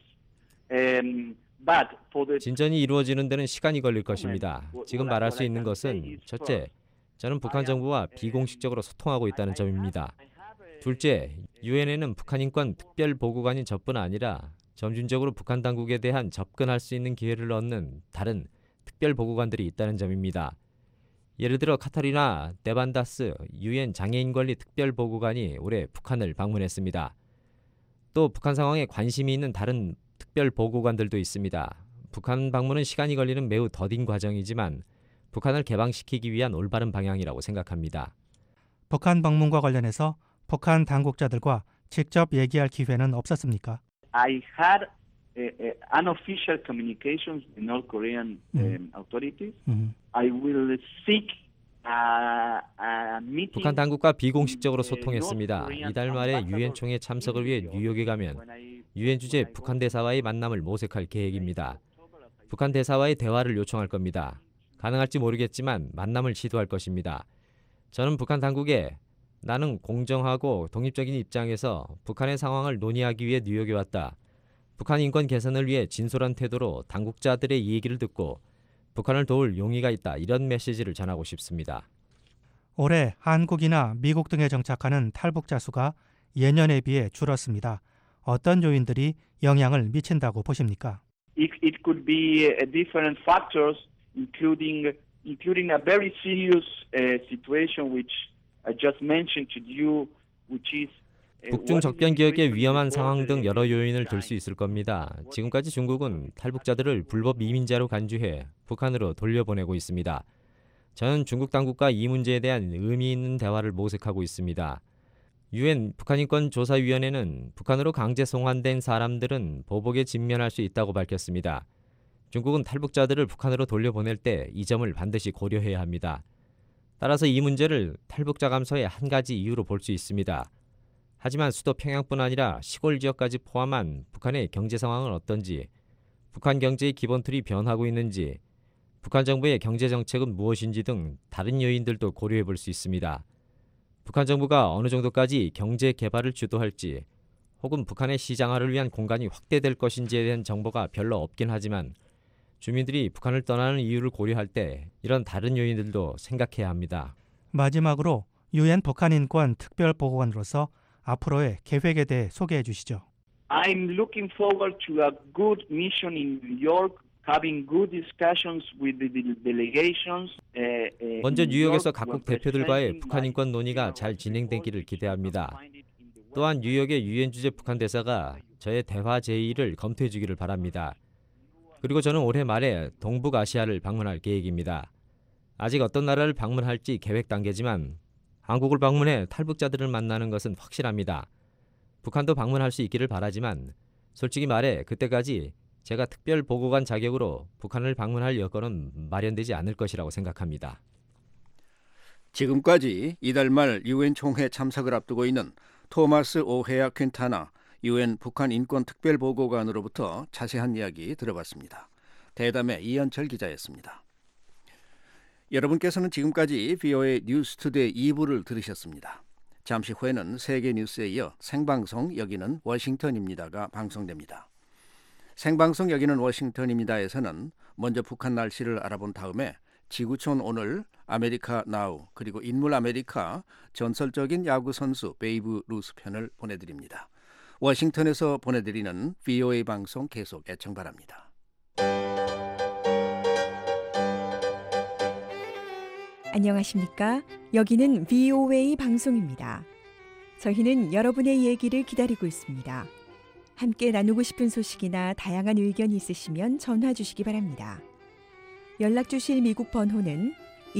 진전이 이루어지는 데는 시간이 걸릴 것입니다. 지금 말할 수 있는 것은 첫째, 저는 북한 정부와 비공식적으로 소통하고 있다는 점입니다. 둘째, 유엔에는 북한 인권 특별보고관인 저뿐 아니라 점진적으로 북한 당국에 대한 접근할 수 있는 기회를 얻는 다른 특별보고관들이 있다는 점입니다. 예를 들어 카타리나 네반다스 유엔 장애인권리 특별보고관이 올해 북한을 방문했습니다. 또 북한 상황에 관심이 있는 다른 특별보고관들도 있습니다. 북한 방문은 시간이 걸리는 매우 더딘 과정이지만 북한을 개방시키기 위한 올바른 방향이라고 생각합니다. 북한 방문과 관련해서 북한 당국자들과 직접 얘기할 기회는 없었습니까? I had unofficial communications with North Korean authorities. I will seek a meeting. 북한 당국과 비공식적으로 소통했습니다. 이달 말에 유엔 총회 참석을 위해 뉴욕에 가면 유엔 주재 북한 대사와의 만남을 모색할 계획입니다. 북한 대사와의 대화를 요청할 겁니다. 가능할지 모르겠지만 만남을 시도할 것입니다. 저는 북한 당국에 나는 공정하고 독립적인 입장에서 북한의 상황을 논의하기 위해 뉴욕에 왔다. 북한 인권 개선을 위해 진솔한 태도로 당국자들의 얘기를 듣고 북한을 도울 용의가 있다 이런 메시지를 전하고 싶습니다. 올해 한국이나 미국 등에 정착하는 탈북자 수가 예년에 비해 줄었습니다. 어떤 요인들이 영향을 미친다고 보십니까? It could be different factors, including a very serious situation which I just mentioned to you, which is 북중 접견 기역의 위험한 상황 등 여러 요인을 들 수 있을 겁니다. 지금까지 중국은 탈북자들을 불법 이민자로 간주해 북한으로 돌려보내고 있습니다. 저는 중국 당국과 이 문제에 대한 의미 있는 대화를 모색하고 있습니다. UN 북한인권조사위원회는 북한으로 강제 송환된 사람들은 보복에 직면할 수 있다고 밝혔습니다. 중국은 탈북자들을 북한으로 돌려보낼 때 이 점을 반드시 고려해야 합니다. 따라서 이 문제를 탈북자 감소의 한 가지 이유로 볼 수 있습니다. 하지만 수도 평양뿐 아니라 시골 지역까지 포함한 북한의 경제 상황은 어떤지, 북한 경제의 기본 틀이 변하고 있는지, 북한 정부의 경제 정책은 무엇인지 등 다른 요인들도 고려해 볼 수 있습니다. 북한 정부가 어느 정도까지 경제 개발을 주도할지, 혹은 북한의 시장화를 위한 공간이 확대될 것인지에 대한 정보가 별로 없긴 하지만 주민들이 북한을 떠나는 이유를 고려할 때 이런 다른 요인들도 생각해야 합니다. 마지막으로 UN 북한인권 특별보고관으로서 앞으로의 계획에 대해 소개해 주시죠. I'm looking forward to a good mission in New York, having good discussions with the delegations. 먼저 뉴욕에서 각국 대표들과의 북한 인권 논의가 잘 진행되기를 기대합니다. 또한 뉴욕의 유엔 주재 북한 대사가 저의 대화 제의를 검토해 주기를 바랍니다. 그리고 저는 올해 말에 동북아시아를 방문할 계획입니다. 아직 어떤 나라를 방문할지 계획 단계지만 한국을 방문해 탈북자들을 만나는 것은 확실합니다. 북한도 방문할 수 있기를 바라지만 솔직히 말해 그때까지 제가 특별 보고관 자격으로 북한을 방문할 여건은 마련되지 않을 것이라고 생각합니다. 지금까지 이달 말 UN 총회 참석을 앞두고 있는 토마스 오헤아 퀸타나 UN 북한 인권 특별보고관으로부터 자세한 이야기 들어봤습니다. 대담의 이현철 기자였습니다. 여러분께서는 지금까지 VOA 뉴스투데이 2부를 들으셨습니다. 잠시 후에는 세계 뉴스에 이어 생방송 여기는 워싱턴입니다가 방송됩니다. 생방송 여기는 워싱턴입니다에서는 먼저 북한 날씨를 알아본 다음에 지구촌 오늘, 아메리카 나우, 그리고 인물 아메리카, 전설적인 야구 선수 베이브 루스 편을 보내드립니다. 워싱턴에서 보내드리는 VOA 방송 계속 애청 바랍니다. 안녕하십니까? 여기는 VOA 방송입니다. 저희는 여러분의 얘기를 기다리고 있습니다. 함께 나누고 싶은 소식이나 다양한 의견이 있으시면 전화 주시기 바랍니다. 연락 주실 미국 번호는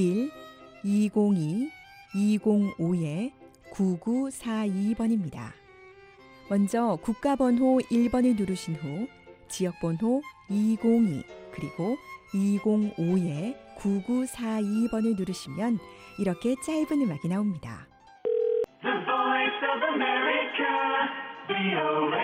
1-202-205-9942번입니다. 먼저 국가번호 1번을 누르신 후 지역번호 202 그리고 205-9942번을 누르시면 이렇게 짧은 음악이 나옵니다. The Voice of America, VOA.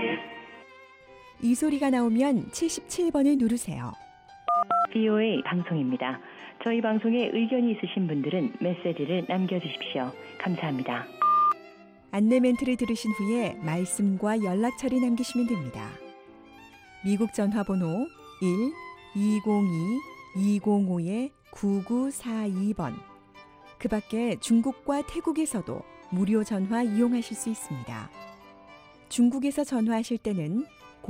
이 소리가 나오면 77번을 누르세요. VOA 방송입니다. 저희 방송에 의견이 있으신 분들은 메시지를 남겨주십시오. 감사합니다. 안내 멘트를 들으신 후에 말씀과 연락처를 남기시면 됩니다. 미국 전화번호 1-202-205-9942번. 그 밖에 중국과 태국에서도 무료 전화 이용하실 수 있습니다. 중국에서 전화하실 때는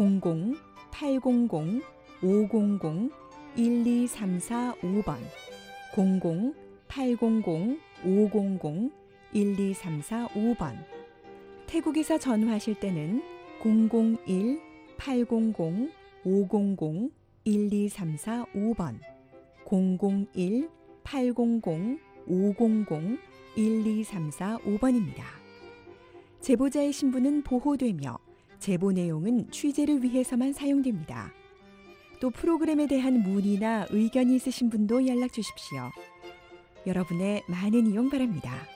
00-800-500-12345번, 00-800-500-12345번. 태국에서 전화하실 때는 001-800-500-12345번, 001-800-500-12345번입니다. 제보자의 신분은 보호되며 제보 내용은 취재를 위해서만 사용됩니다. 또 프로그램에 대한 문의나 의견이 있으신 분도 연락 주십시오. 여러분의 많은 이용 바랍니다.